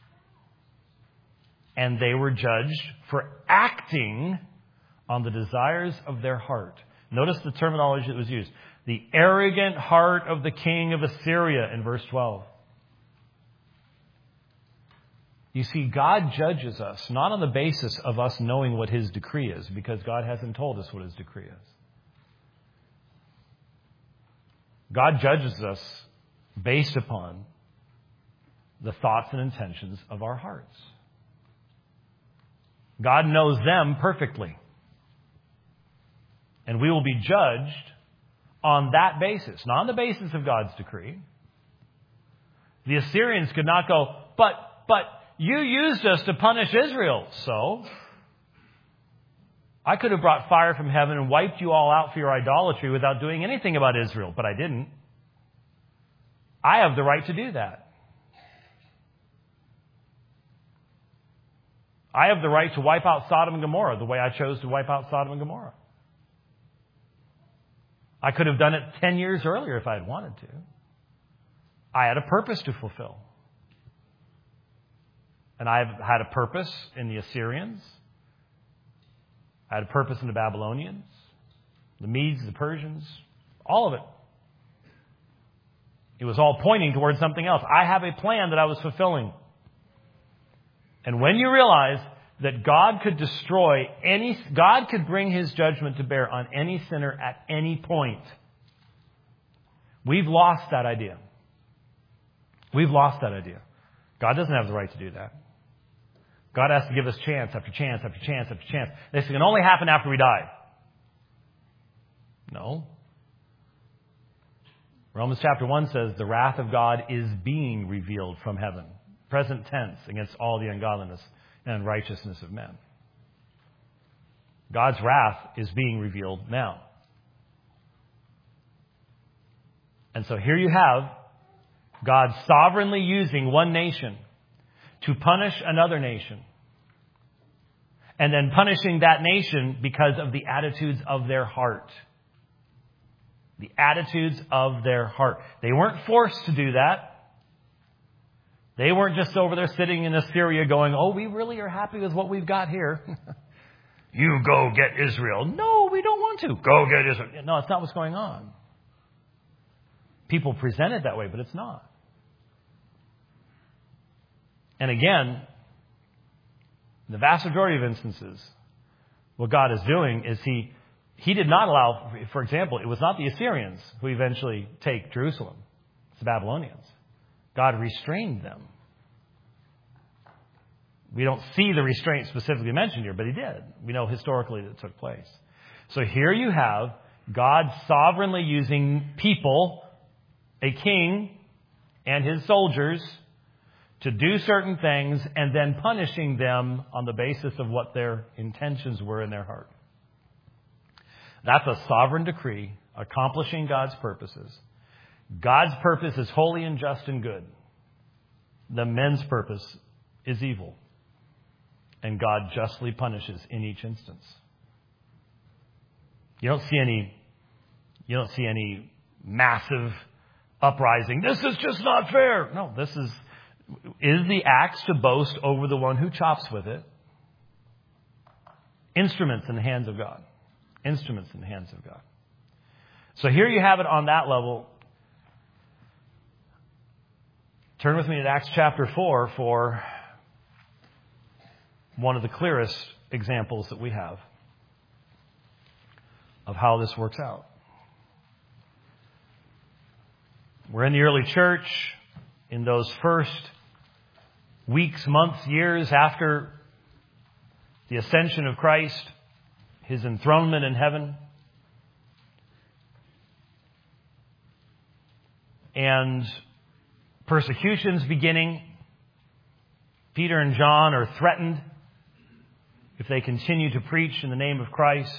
S1: And they were judged for acting on the desires of their heart. Notice the terminology that was used. The arrogant heart of the king of Assyria in verse twelve. You see, God judges us not on the basis of us knowing what His decree is, because God hasn't told us what His decree is. God judges us based upon the thoughts and intentions of our hearts. God knows them perfectly. And we will be judged on that basis, not on the basis of God's decree. The Assyrians could not go, but, but you used us to punish Israel, so I could have brought fire from heaven and wiped you all out for your idolatry without doing anything about Israel, but I didn't. I have the right to do that. I have the right to wipe out Sodom and Gomorrah the way I chose to wipe out Sodom and Gomorrah. I could have done it ten years earlier if I had wanted to. I had a purpose to fulfill. And I've had a purpose in the Assyrians. I had a purpose in the Babylonians, the Medes, the Persians, all of it. It was all pointing towards something else. I have a plan that I was fulfilling. And when you realize that God could destroy any, God could bring His judgment to bear on any sinner at any point, we've lost that idea. We've lost that idea. God doesn't have the right to do that. God has to give us chance after chance after chance after chance. This can only happen after we die. No. Romans chapter one says the wrath of God is being revealed from heaven. Present tense, against all the ungodliness and unrighteousness of men. God's wrath is being revealed now. And so here you have God sovereignly using one nation to punish another nation. And then punishing that nation because of the attitudes of their heart. The attitudes of their heart. They weren't forced to do that. They weren't just over there sitting in Assyria going, oh, we really are happy with what we've got here. You go get Israel. No, we don't want to. Go get Israel. No, it's not what's going on. People present it that way, but it's not. And again, in the vast majority of instances, what God is doing is He He did not allow, for example, it was not the Assyrians who eventually take Jerusalem. It's the Babylonians. God restrained them. We don't see the restraint specifically mentioned here, but He did. We know historically that it took place. So here you have God sovereignly using people, a king and his soldiers, to do certain things and then punishing them on the basis of what their intentions were in their heart. That's a sovereign decree accomplishing God's purposes. God's purpose is holy and just and good. The men's purpose is evil. And God justly punishes in each instance. You don't see any, you don't see any massive uprising. This is just not fair. No, this is, is the axe to boast over the one who chops with it. Instruments in the hands of God. Instruments in the hands of God. So here you have it on that level. Turn with me to Acts chapter four for one of the clearest examples that we have of how this works out. We're in the early church in those first weeks, months, years after the ascension of Christ, His enthronement in heaven. And persecutions beginning, Peter and John are threatened if they continue to preach in the name of Christ.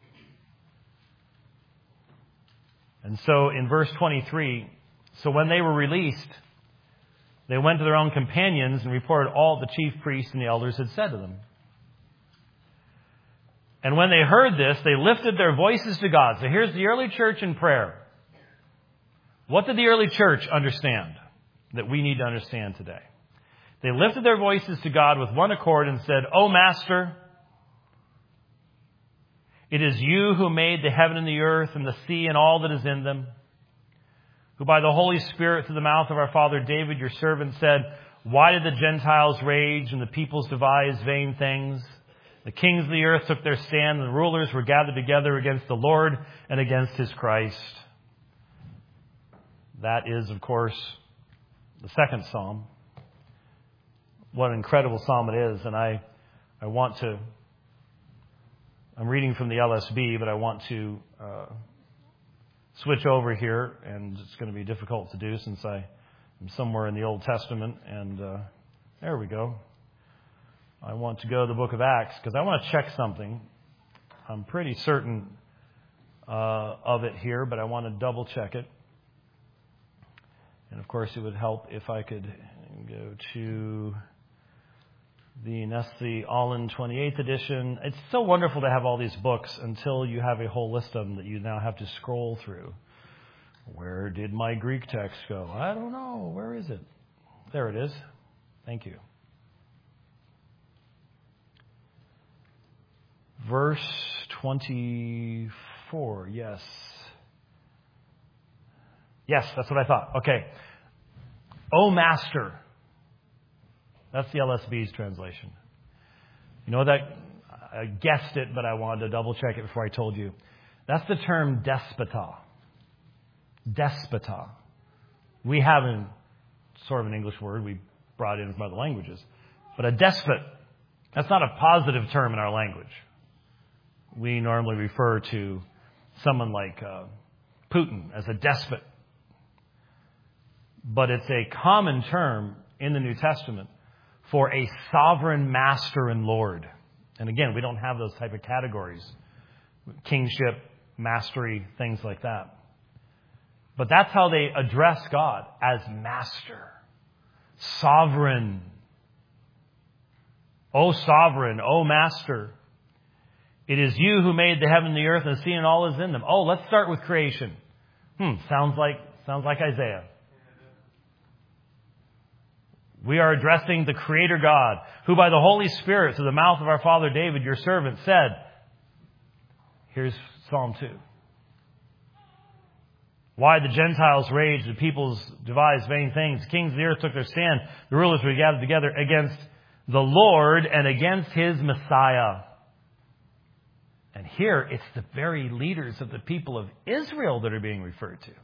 S1: And so in verse twenty-three, so when they were released, they went to their own companions and reported all the chief priests and the elders had said to them. And when they heard this, they lifted their voices to God. So here's the early church in prayer. What did the early church understand that we need to understand today? They lifted their voices to God with one accord and said, O Master, it is you who made the heaven and the earth and the sea and all that is in them, who by the Holy Spirit through the mouth of our father David, your servant, said, why did the Gentiles rage and the peoples devise vain things? The kings of the earth took their stand, and the rulers were gathered together against the Lord and against his Christ. That is, of course, the second psalm. What an incredible psalm it is. And I, I want to, I'm reading from the L S B, but I want to uh, switch over here, and it's going to be difficult to do since I am somewhere in the Old Testament. And uh, there we go. I want to go to the book of Acts because I want to check something. I'm pretty certain uh, of it here, but I want to double check it. And of course, it would help if I could go to the Nestle Allen twenty-eighth edition. It's so wonderful to have all these books until you have a whole list of them that you now have to scroll through. Where did my Greek text go? I don't know. Where is it? There it is. Thank you. Verse twenty-four, yes. Yes, that's what I thought. Okay. O Master. That's the L S B's translation. You know that? I guessed it, but I wanted to double check it before I told you. That's the term despota. Despota. We have a, sort of an English word we brought in from other languages. But a despot, that's not a positive term in our language. We normally refer to someone like uh, Putin as a despot. But it's a common term in the New Testament for a sovereign master and Lord. And again, we don't have those type of categories. Kingship, mastery, things like that. But that's how they address God, as master, sovereign. O sovereign, O master. It is you who made the heaven, the earth, and the sea, and all is in them. Oh, let's start with creation. Hmm, sounds like sounds like Isaiah. We are addressing the Creator God, who by the Holy Spirit, through the mouth of our father David, your servant, said, here's Psalm two. Why the Gentiles raged, the peoples devised vain things. The kings of the earth took their stand. The rulers were gathered together against the Lord and against his Messiah. And here, it's the very leaders of the people of Israel that are being referred to.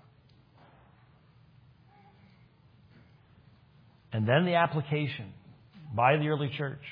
S1: And then the application by the early church.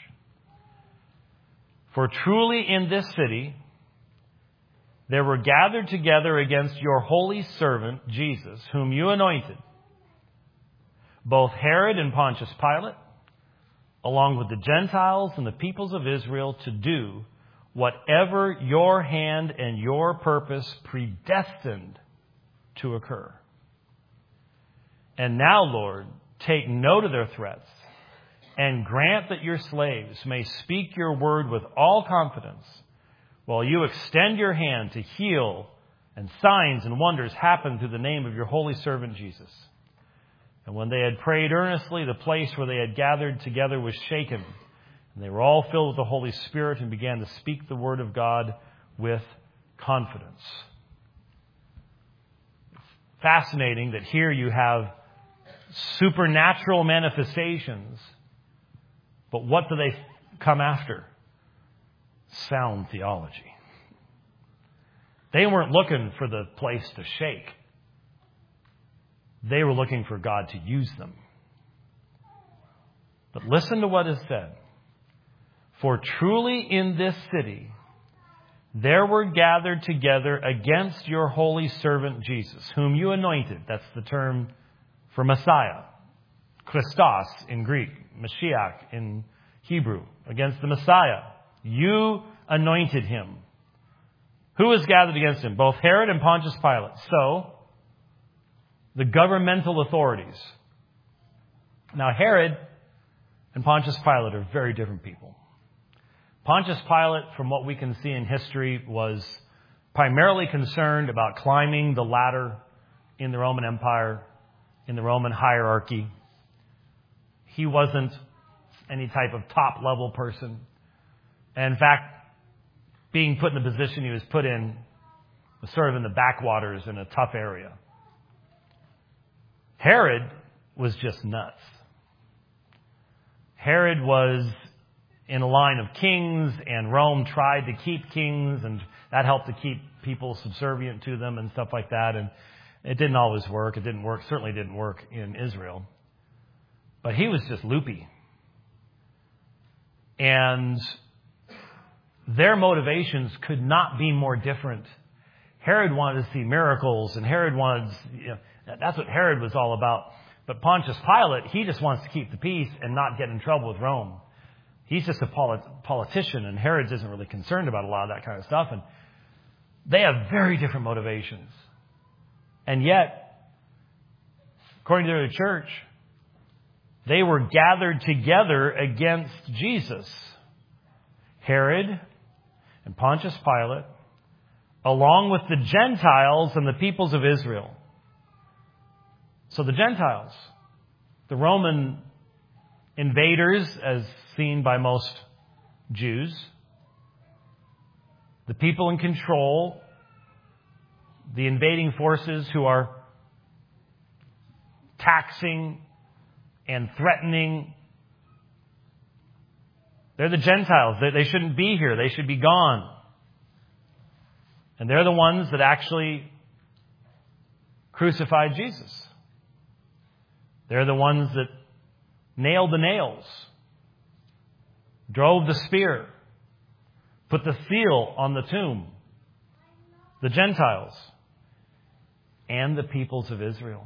S1: For truly in this city, there were gathered together against your holy servant, Jesus, whom you anointed, both Herod and Pontius Pilate, along with the Gentiles and the peoples of Israel, to do whatever your hand and your purpose predestined to occur. And now, Lord, take note of their threats and grant that your slaves may speak your word with all confidence while you extend your hand to heal and signs and wonders happen through the name of your holy servant Jesus. And when they had prayed earnestly, the place where they had gathered together was shaken. And they were all filled with the Holy Spirit and began to speak the word of God with confidence. Fascinating that here you have supernatural manifestations. But what do they come after? Sound theology. They weren't looking for the place to shake. They were looking for God to use them. But listen to what is said. For truly in this city there were gathered together against your holy servant Jesus, whom you anointed. That's the term for Messiah, Christos in Greek, Mashiach in Hebrew, against the Messiah. You anointed him. Who was gathered against him? Both Herod and Pontius Pilate. So, the governmental authorities. Now, Herod and Pontius Pilate are very different people. Pontius Pilate, from what we can see in history, was primarily concerned about climbing the ladder in the Roman Empire, in the Roman hierarchy. He wasn't any type of top-level person. And in fact, being put in the position he was put in was sort of in the backwaters in a tough area. Herod was just nuts. Herod was in a line of kings, and Rome tried to keep kings, and that helped to keep people subservient to them and stuff like that. And it didn't always work. It didn't work, certainly didn't work in Israel. But he was just loopy. And their motivations could not be more different. Herod wanted to see miracles, and Herod wanted, you know, that's what Herod was all about. But Pontius Pilate, he just wants to keep the peace and not get in trouble with Rome. He's just a polit- politician, and Herod isn't really concerned about a lot of that kind of stuff. And they have very different motivations. And yet, according to the early church, they were gathered together against Jesus. Herod and Pontius Pilate, along with the Gentiles and the peoples of Israel. So the Gentiles, the Roman invaders, as seen by most Jews, the people in control, the invading forces who are taxing and threatening. They're the Gentiles. They, they shouldn't be here. They should be gone. And they're the ones that actually crucified Jesus. They're the ones that nailed the nails, drove the spear, put the seal on the tomb. The Gentiles and the peoples of Israel.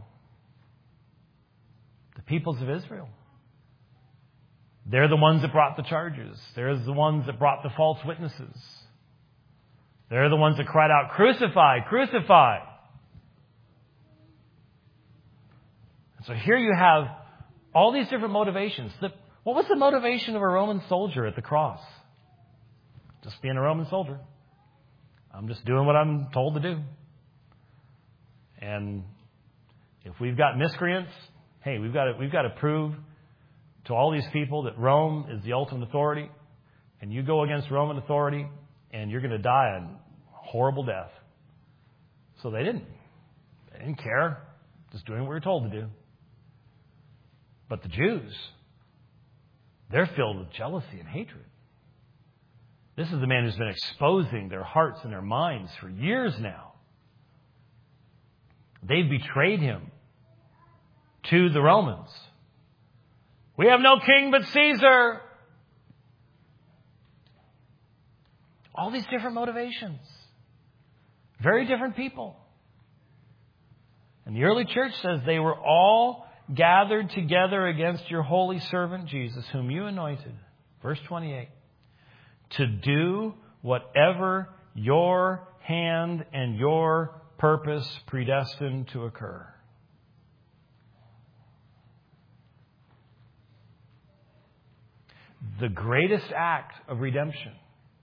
S1: The peoples of Israel. They're the ones that brought the charges. They're the ones that brought the false witnesses. They're the ones that cried out, "Crucify, crucify." So here you have all these different motivations. What was the motivation of a Roman soldier at the cross? Just being a Roman soldier. I'm just doing what I'm told to do. And if we've got miscreants, hey, we've got to, we've got to prove to all these people that Rome is the ultimate authority. And you go against Roman authority, and you're going to die a horrible death. So they didn't. They didn't care. Just doing what we were told to do. But the Jews, they're filled with jealousy and hatred. This is the man who's been exposing their hearts and their minds for years now. They've betrayed him to the Romans. We have no king but Caesar. All these different motivations. Very different people. And the early church says they were all gathered together against your holy servant Jesus, whom you anointed. Verse twenty-eight. To do whatever your hand and your purpose predestined to occur. The greatest act of redemption,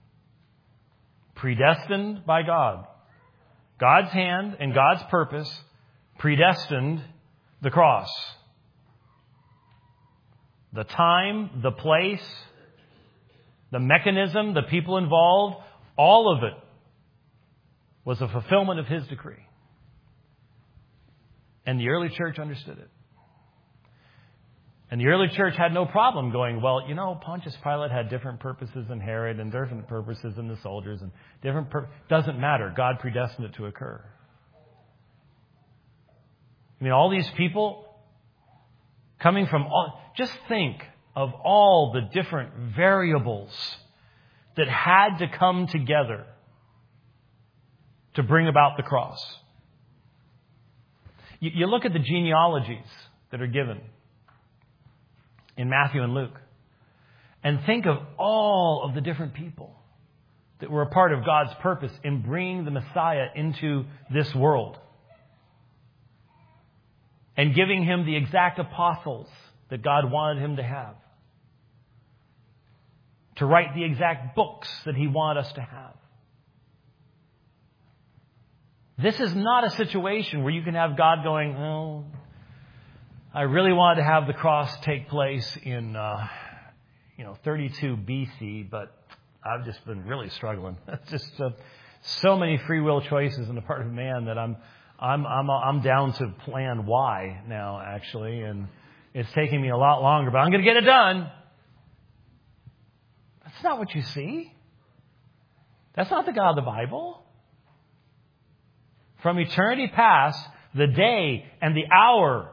S1: predestined by God. God's hand and God's purpose predestined the cross. The time, the place, the mechanism, the people involved, all of it was a fulfillment of his decree. And the early church understood it. And the early church had no problem going, well, you know, Pontius Pilate had different purposes than Herod and different purposes than the soldiers and different pur- doesn't matter. God predestined it to occur. I mean, all these people coming from all, just think of all the different variables that had to come together to bring about the cross. You, you look at the genealogies that are given. in Matthew and Luke. And think of all of the different people that were a part of God's purpose in bringing the Messiah into this world and giving him the exact apostles that God wanted him to have, to write the exact books that he wanted us to have. This is not a situation where you can have God going, oh, I really wanted to have the cross take place in, uh, you know, thirty-two B C, but I've just been really struggling. It's just uh, so many free will choices on the part of man that I'm, I'm, I'm, I'm down to plan Y now, actually, and it's taking me a lot longer, but I'm going to get it done. That's not what you see. That's not the God of the Bible. From eternity past, the day and the hour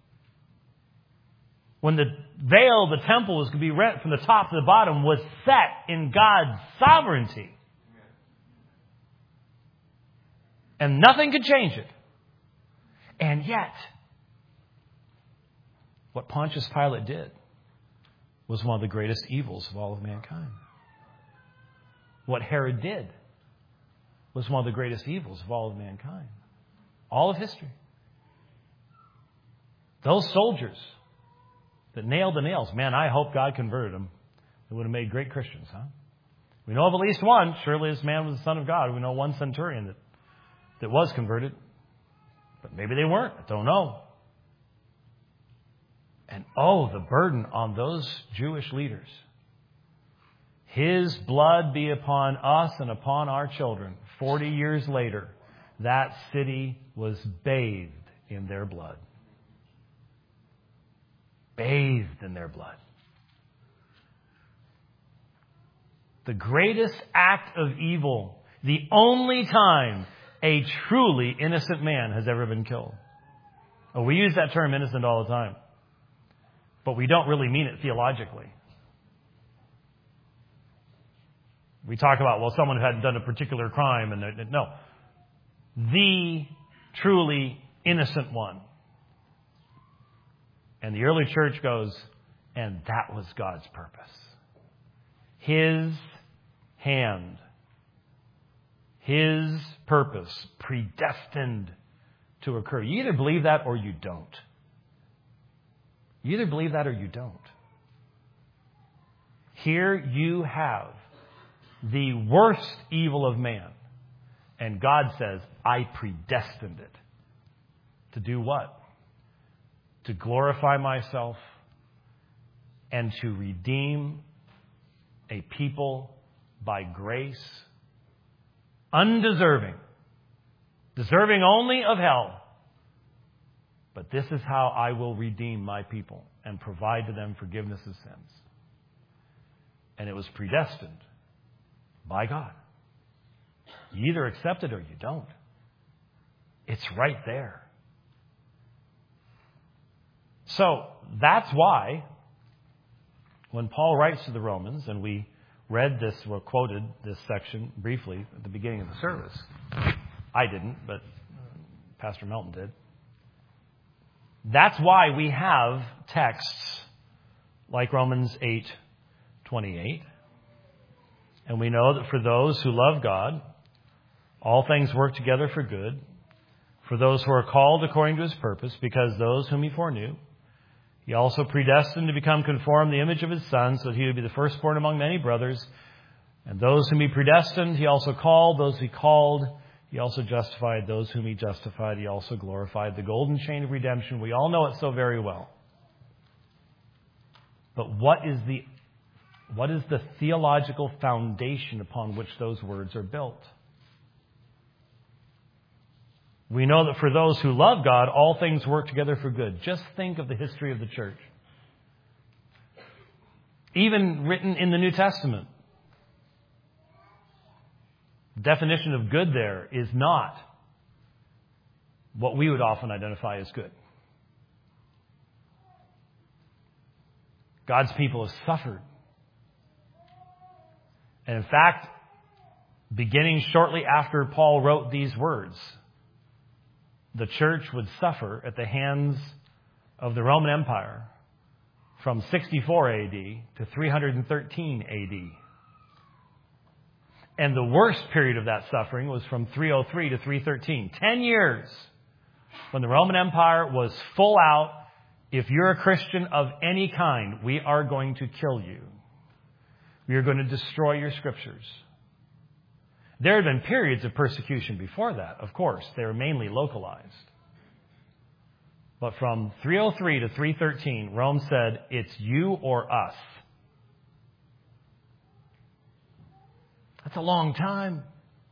S1: when the veil of the temple was going to be rent from the top to the bottom was set in God's sovereignty. And nothing could change it. And yet, what Pontius Pilate did was one of the greatest evils of all of mankind. What Herod did was one of the greatest evils of all of mankind. All of history. Those soldiers that nailed the nails, man, I hope God converted them. They would have made great Christians, huh? We know of at least one. Surely this man was the Son of God. We know one centurion that, that was converted. But maybe they weren't. I don't know. And oh, the burden on those Jewish leaders. His blood be upon us and upon our children. Forty years later, that city was bathed in their blood. Bathed in their blood. The greatest act of evil, the only time a truly innocent man has ever been killed. Oh, we use that term innocent all the time, but we don't really mean it theologically. We talk about, well, someone who hadn't done a particular crime, and no. The truly innocent one. And the early church goes, and that was God's purpose. His hand, His purpose predestined to occur. You either believe that or you don't. You either believe that or you don't. Here you have the worst evil of man. And God says, I predestined it. To do what? To glorify myself and to redeem a people by grace, undeserving, deserving only of hell. But this is how I will redeem my people and provide to them forgiveness of sins. And it was predestined by God. You either accept it or you don't. It's right there. So that's why when Paul writes to the Romans, and we read this, or quoted this section briefly at the beginning of the service. I didn't, but Pastor Melton did. That's why we have texts like Romans eight twenty-eight. And we know that for those who love God, all things work together for good, for those who are called according to His purpose, because those whom He foreknew, He also predestined to become conformed to the image of His Son, so that He would be the firstborn among many brothers. And those whom He predestined, He also called. Those He called, He also justified. Those whom He justified, He also glorified. The golden chain of redemption, we all know it so very well. But what is the, what is the theological foundation upon which those words are built? We know that for those who love God, all things work together for good. Just think of the history of the church. Even written in the New Testament. The definition of good there is not what we would often identify as good. God's people have suffered. And in fact, beginning shortly after Paul wrote these words, the church would suffer at the hands of the Roman Empire from sixty-four A D to three hundred thirteen A D. And the worst period of that suffering was from three oh three to three thirteen. Ten years when the Roman Empire was full out. If you're a Christian of any kind, we are going to kill you. We are going to destroy your scriptures. There had been periods of persecution before that, of course. They were mainly localized. But from three oh three to three thirteen, Rome said, it's you or us. That's a long time.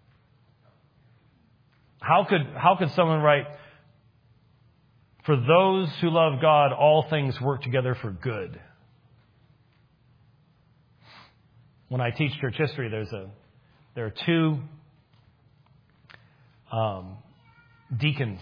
S1: How could, how could someone write, for those who love God, all things work together for good? When I teach church history, there's a, there are two um, deacons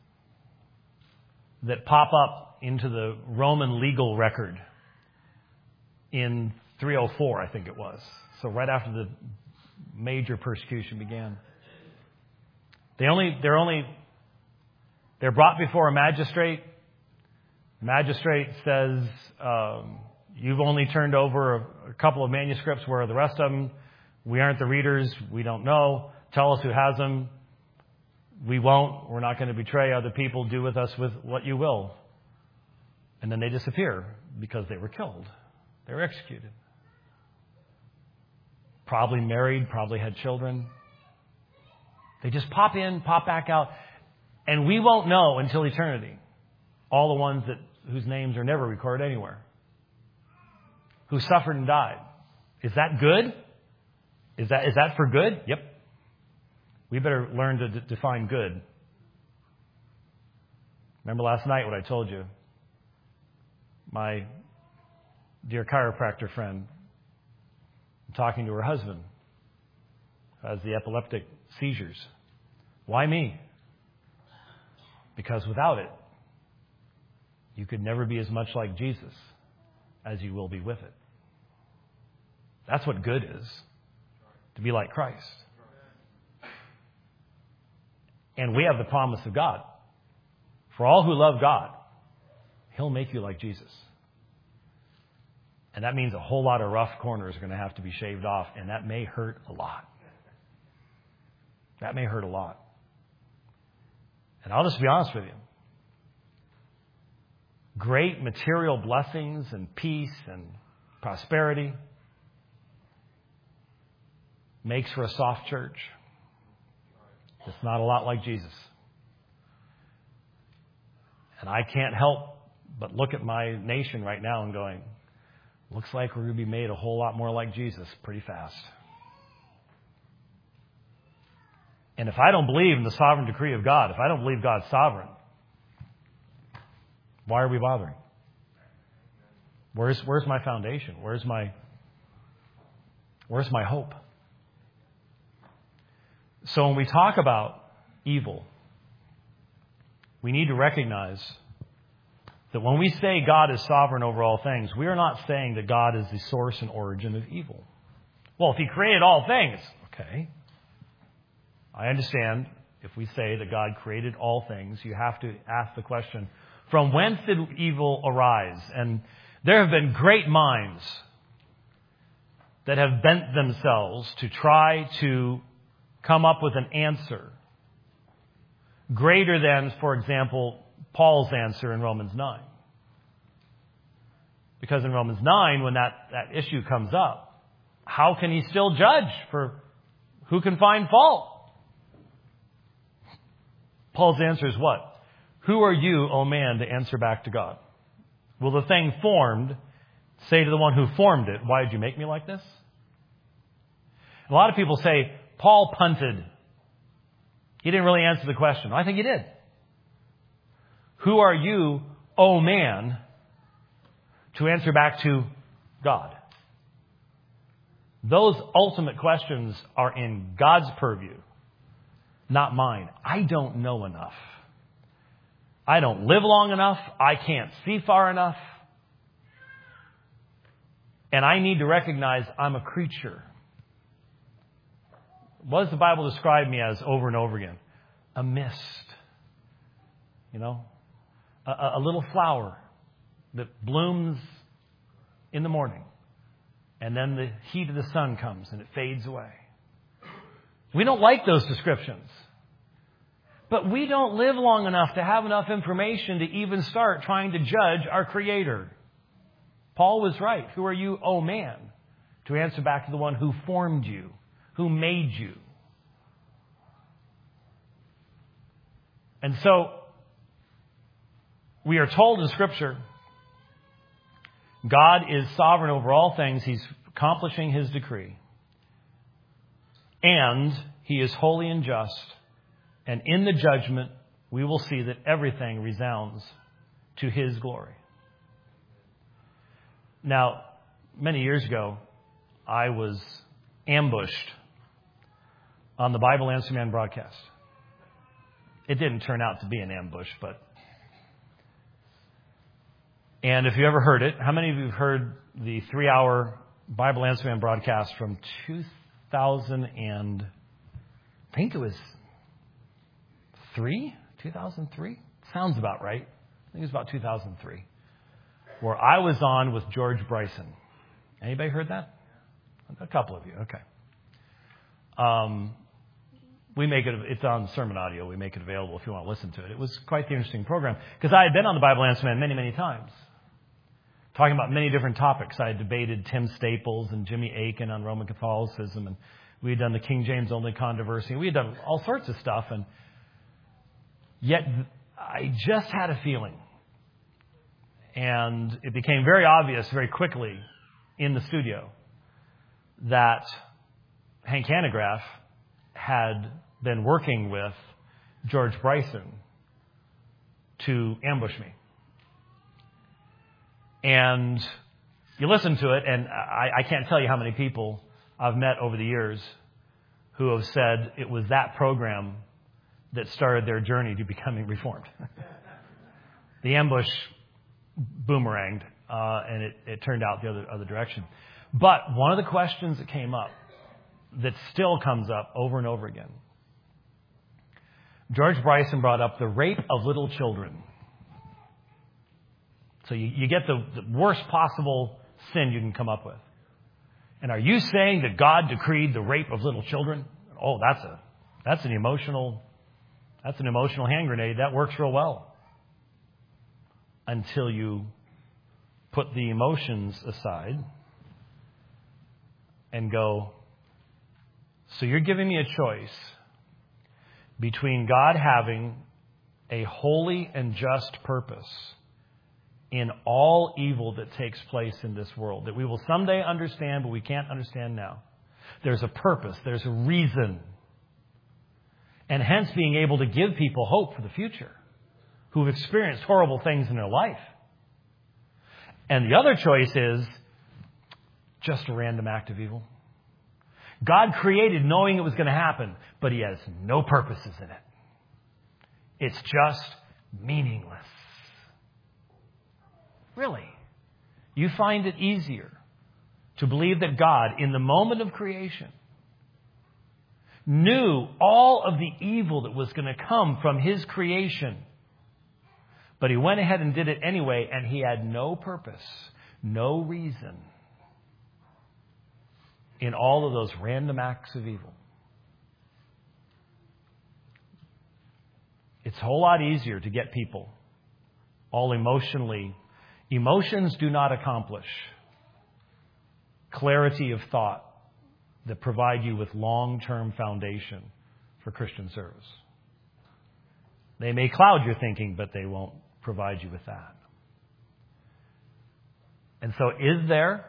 S1: that pop up into the Roman legal record in three oh four, I think it was. So right after the major persecution began. They only, they're only, they're brought before a magistrate. The magistrate says, um, you've only turned over a, a couple of manuscripts. Where are the rest of them? We aren't the readers. We don't know. Tell us who has them. We won't. We're not going to betray other people. Do with us with what you will. And then they disappear because they were killed. They were executed. Probably married, probably had children. They just pop in, pop back out. And we won't know until eternity. All the ones that whose names are never recorded anywhere. Who suffered and died. Is that good? Is that is that for good? Yep. We better learn to d- define good. Remember last night what I told you? My dear chiropractor friend, talking to her husband, who has the epileptic seizures. Why me? Because without it, you could never be as much like Jesus as you will be with it. That's what good is. To be like Christ. And we have the promise of God. For all who love God, He'll make you like Jesus. And that means a whole lot of rough corners are going to have to be shaved off. And that may hurt a lot. That may hurt a lot. And I'll just be honest with you. Great material blessings and peace and prosperity makes for a soft church. It's not a lot like Jesus. And I can't help but look at my nation right now and going, looks like we're going to be made a whole lot more like Jesus pretty fast. And if I don't believe in the sovereign decree of God, if I don't believe God's sovereign, why are we bothering? Where's where's my foundation? Where's my where's my hope? So when we talk about evil, we need to recognize that when we say God is sovereign over all things, we are not saying that God is the source and origin of evil. Well, if He created all things, okay. I understand if we say that God created all things, you have to ask the question, from whence did evil arise? And there have been great minds that have bent themselves to try to come up with an answer greater than, for example, Paul's answer in Romans nine. Because in Romans nine, when that, that issue comes up, how can he still judge for who can find fault? Paul's answer is what? Who are you, O man, to answer back to God? Will the thing formed say to the one who formed it, why did you make me like this? A lot of people say, Paul punted. He didn't really answer the question. I think he did. Who are you, O man, to answer back to God? Those ultimate questions are in God's purview, not mine. I don't know enough. I don't live long enough. I can't see far enough. And I need to recognize I'm a creature. What does the Bible describe me as over and over again? A mist. You know? A, a little flower that blooms in the morning. And then the heat of the sun comes and it fades away. We don't like those descriptions. But we don't live long enough to have enough information to even start trying to judge our Creator. Paul was right. Who are you, O man? To answer back to the one who formed you, who made you. And so, we are told in Scripture, God is sovereign over all things. He's accomplishing His decree. And He is holy and just. And in the judgment, we will see that everything resounds to His glory. Now, many years ago, I was ambushed on the Bible Answer Man broadcast. It didn't turn out to be an ambush, but... And if you ever heard it, how many of you have heard the three-hour Bible Answer Man broadcast from two thousand and... I think it was... Three? two thousand three? Sounds about right. I think it was about two thousand three. Where I was on with George Bryson. Anybody heard that? A couple of you. Okay. Um, we make it, it's on sermon audio. We make it available if you want to listen to it. It was quite the interesting program. Because I had been on the Bible Answer Man many, many times. Talking about many different topics. I had debated Tim Staples and Jimmy Akin on Roman Catholicism. And we had done the King James only controversy. We had done all sorts of stuff. And yet, I just had a feeling, and it became very obvious very quickly in the studio that Hank Hanegraaff had been working with George Bryson to ambush me. And you listen to it, and I, I can't tell you how many people I've met over the years who have said it was that program that started their journey to becoming Reformed. The ambush boomeranged, uh, and it, it turned out the other, other direction. But one of the questions that came up, that still comes up over and over again, George Bryson brought up the rape of little children. So you, you get the, the worst possible sin you can come up with. And are you saying that God decreed the rape of little children? Oh, that's a that's an emotional that's an emotional hand grenade. That works real well. Until you put the emotions aside and go, so you're giving me a choice between God having a holy and just purpose in all evil that takes place in this world, that we will someday understand, but we can't understand now. There's a purpose. There's a reason. And hence being able to give people hope for the future who've experienced horrible things in their life. And the other choice is just a random act of evil. God created knowing it was going to happen, but He has no purposes in it. It's just meaningless. Really? You find it easier to believe that God, in the moment of creation, knew all of the evil that was going to come from His creation, but He went ahead and did it anyway, and He had no purpose, no reason in all of those random acts of evil. It's a whole lot easier to get people all emotionally. Emotions do not accomplish clarity of thought that provide you with long-term foundation for Christian service. They may cloud your thinking, but they won't provide you with that. And so is there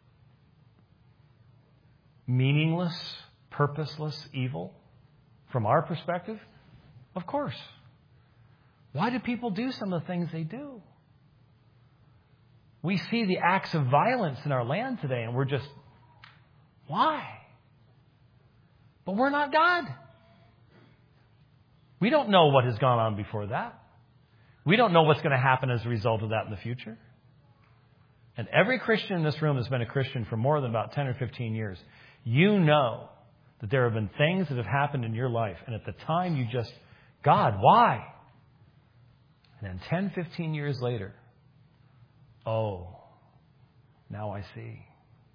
S1: meaningless, purposeless evil from our perspective? Of course. Why do people do some of the things they do? We see the acts of violence in our land today, and we're just, why? But we're not God. We don't know what has gone on before that. We don't know what's going to happen as a result of that in the future. And every Christian in this room has been a Christian for more than about ten or fifteen years. You know that there have been things that have happened in your life, and at the time you just, God, why? And then ten, fifteen years later, oh, Now I see.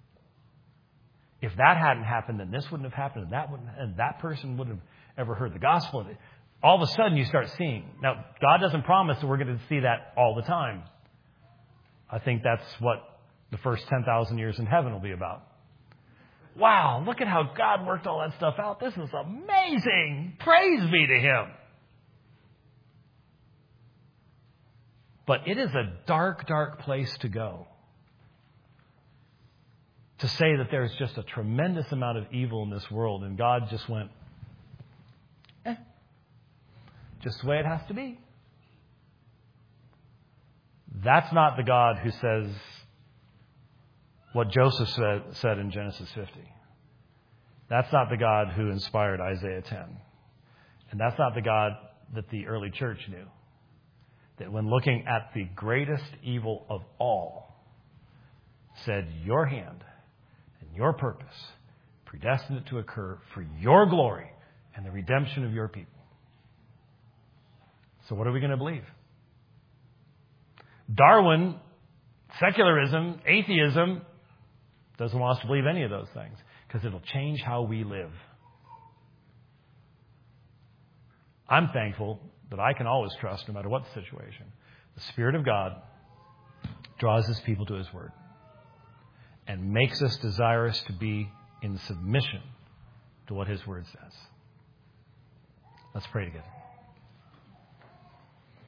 S1: If that hadn't happened, then this wouldn't have happened, and that wouldn't, and that person wouldn't have ever heard the gospel. All of a sudden, you start seeing. Now, God doesn't promise that we're going to see that all the time. I think that's what the first ten thousand years in heaven will be about. Wow, look at how God worked all that stuff out. This is amazing. Praise be to Him. But it is a dark, dark place to go. To say that there's just a tremendous amount of evil in this world and God just went, eh, just the way it has to be. That's not the God who says what Joseph said, said in Genesis fifty. That's not the God who inspired Isaiah ten. And that's not the God that the early church knew. That when looking at the greatest evil of all, said, your hand and your purpose predestined it to occur for your glory and the redemption of your people. So what are we going to believe? Darwin, secularism, atheism, doesn't want us to believe any of those things because it'll change how we live. I'm thankful that I can always trust, no matter what the situation, the Spirit of God draws His people to His Word and makes us desirous to be in submission to what His Word says. Let's pray together.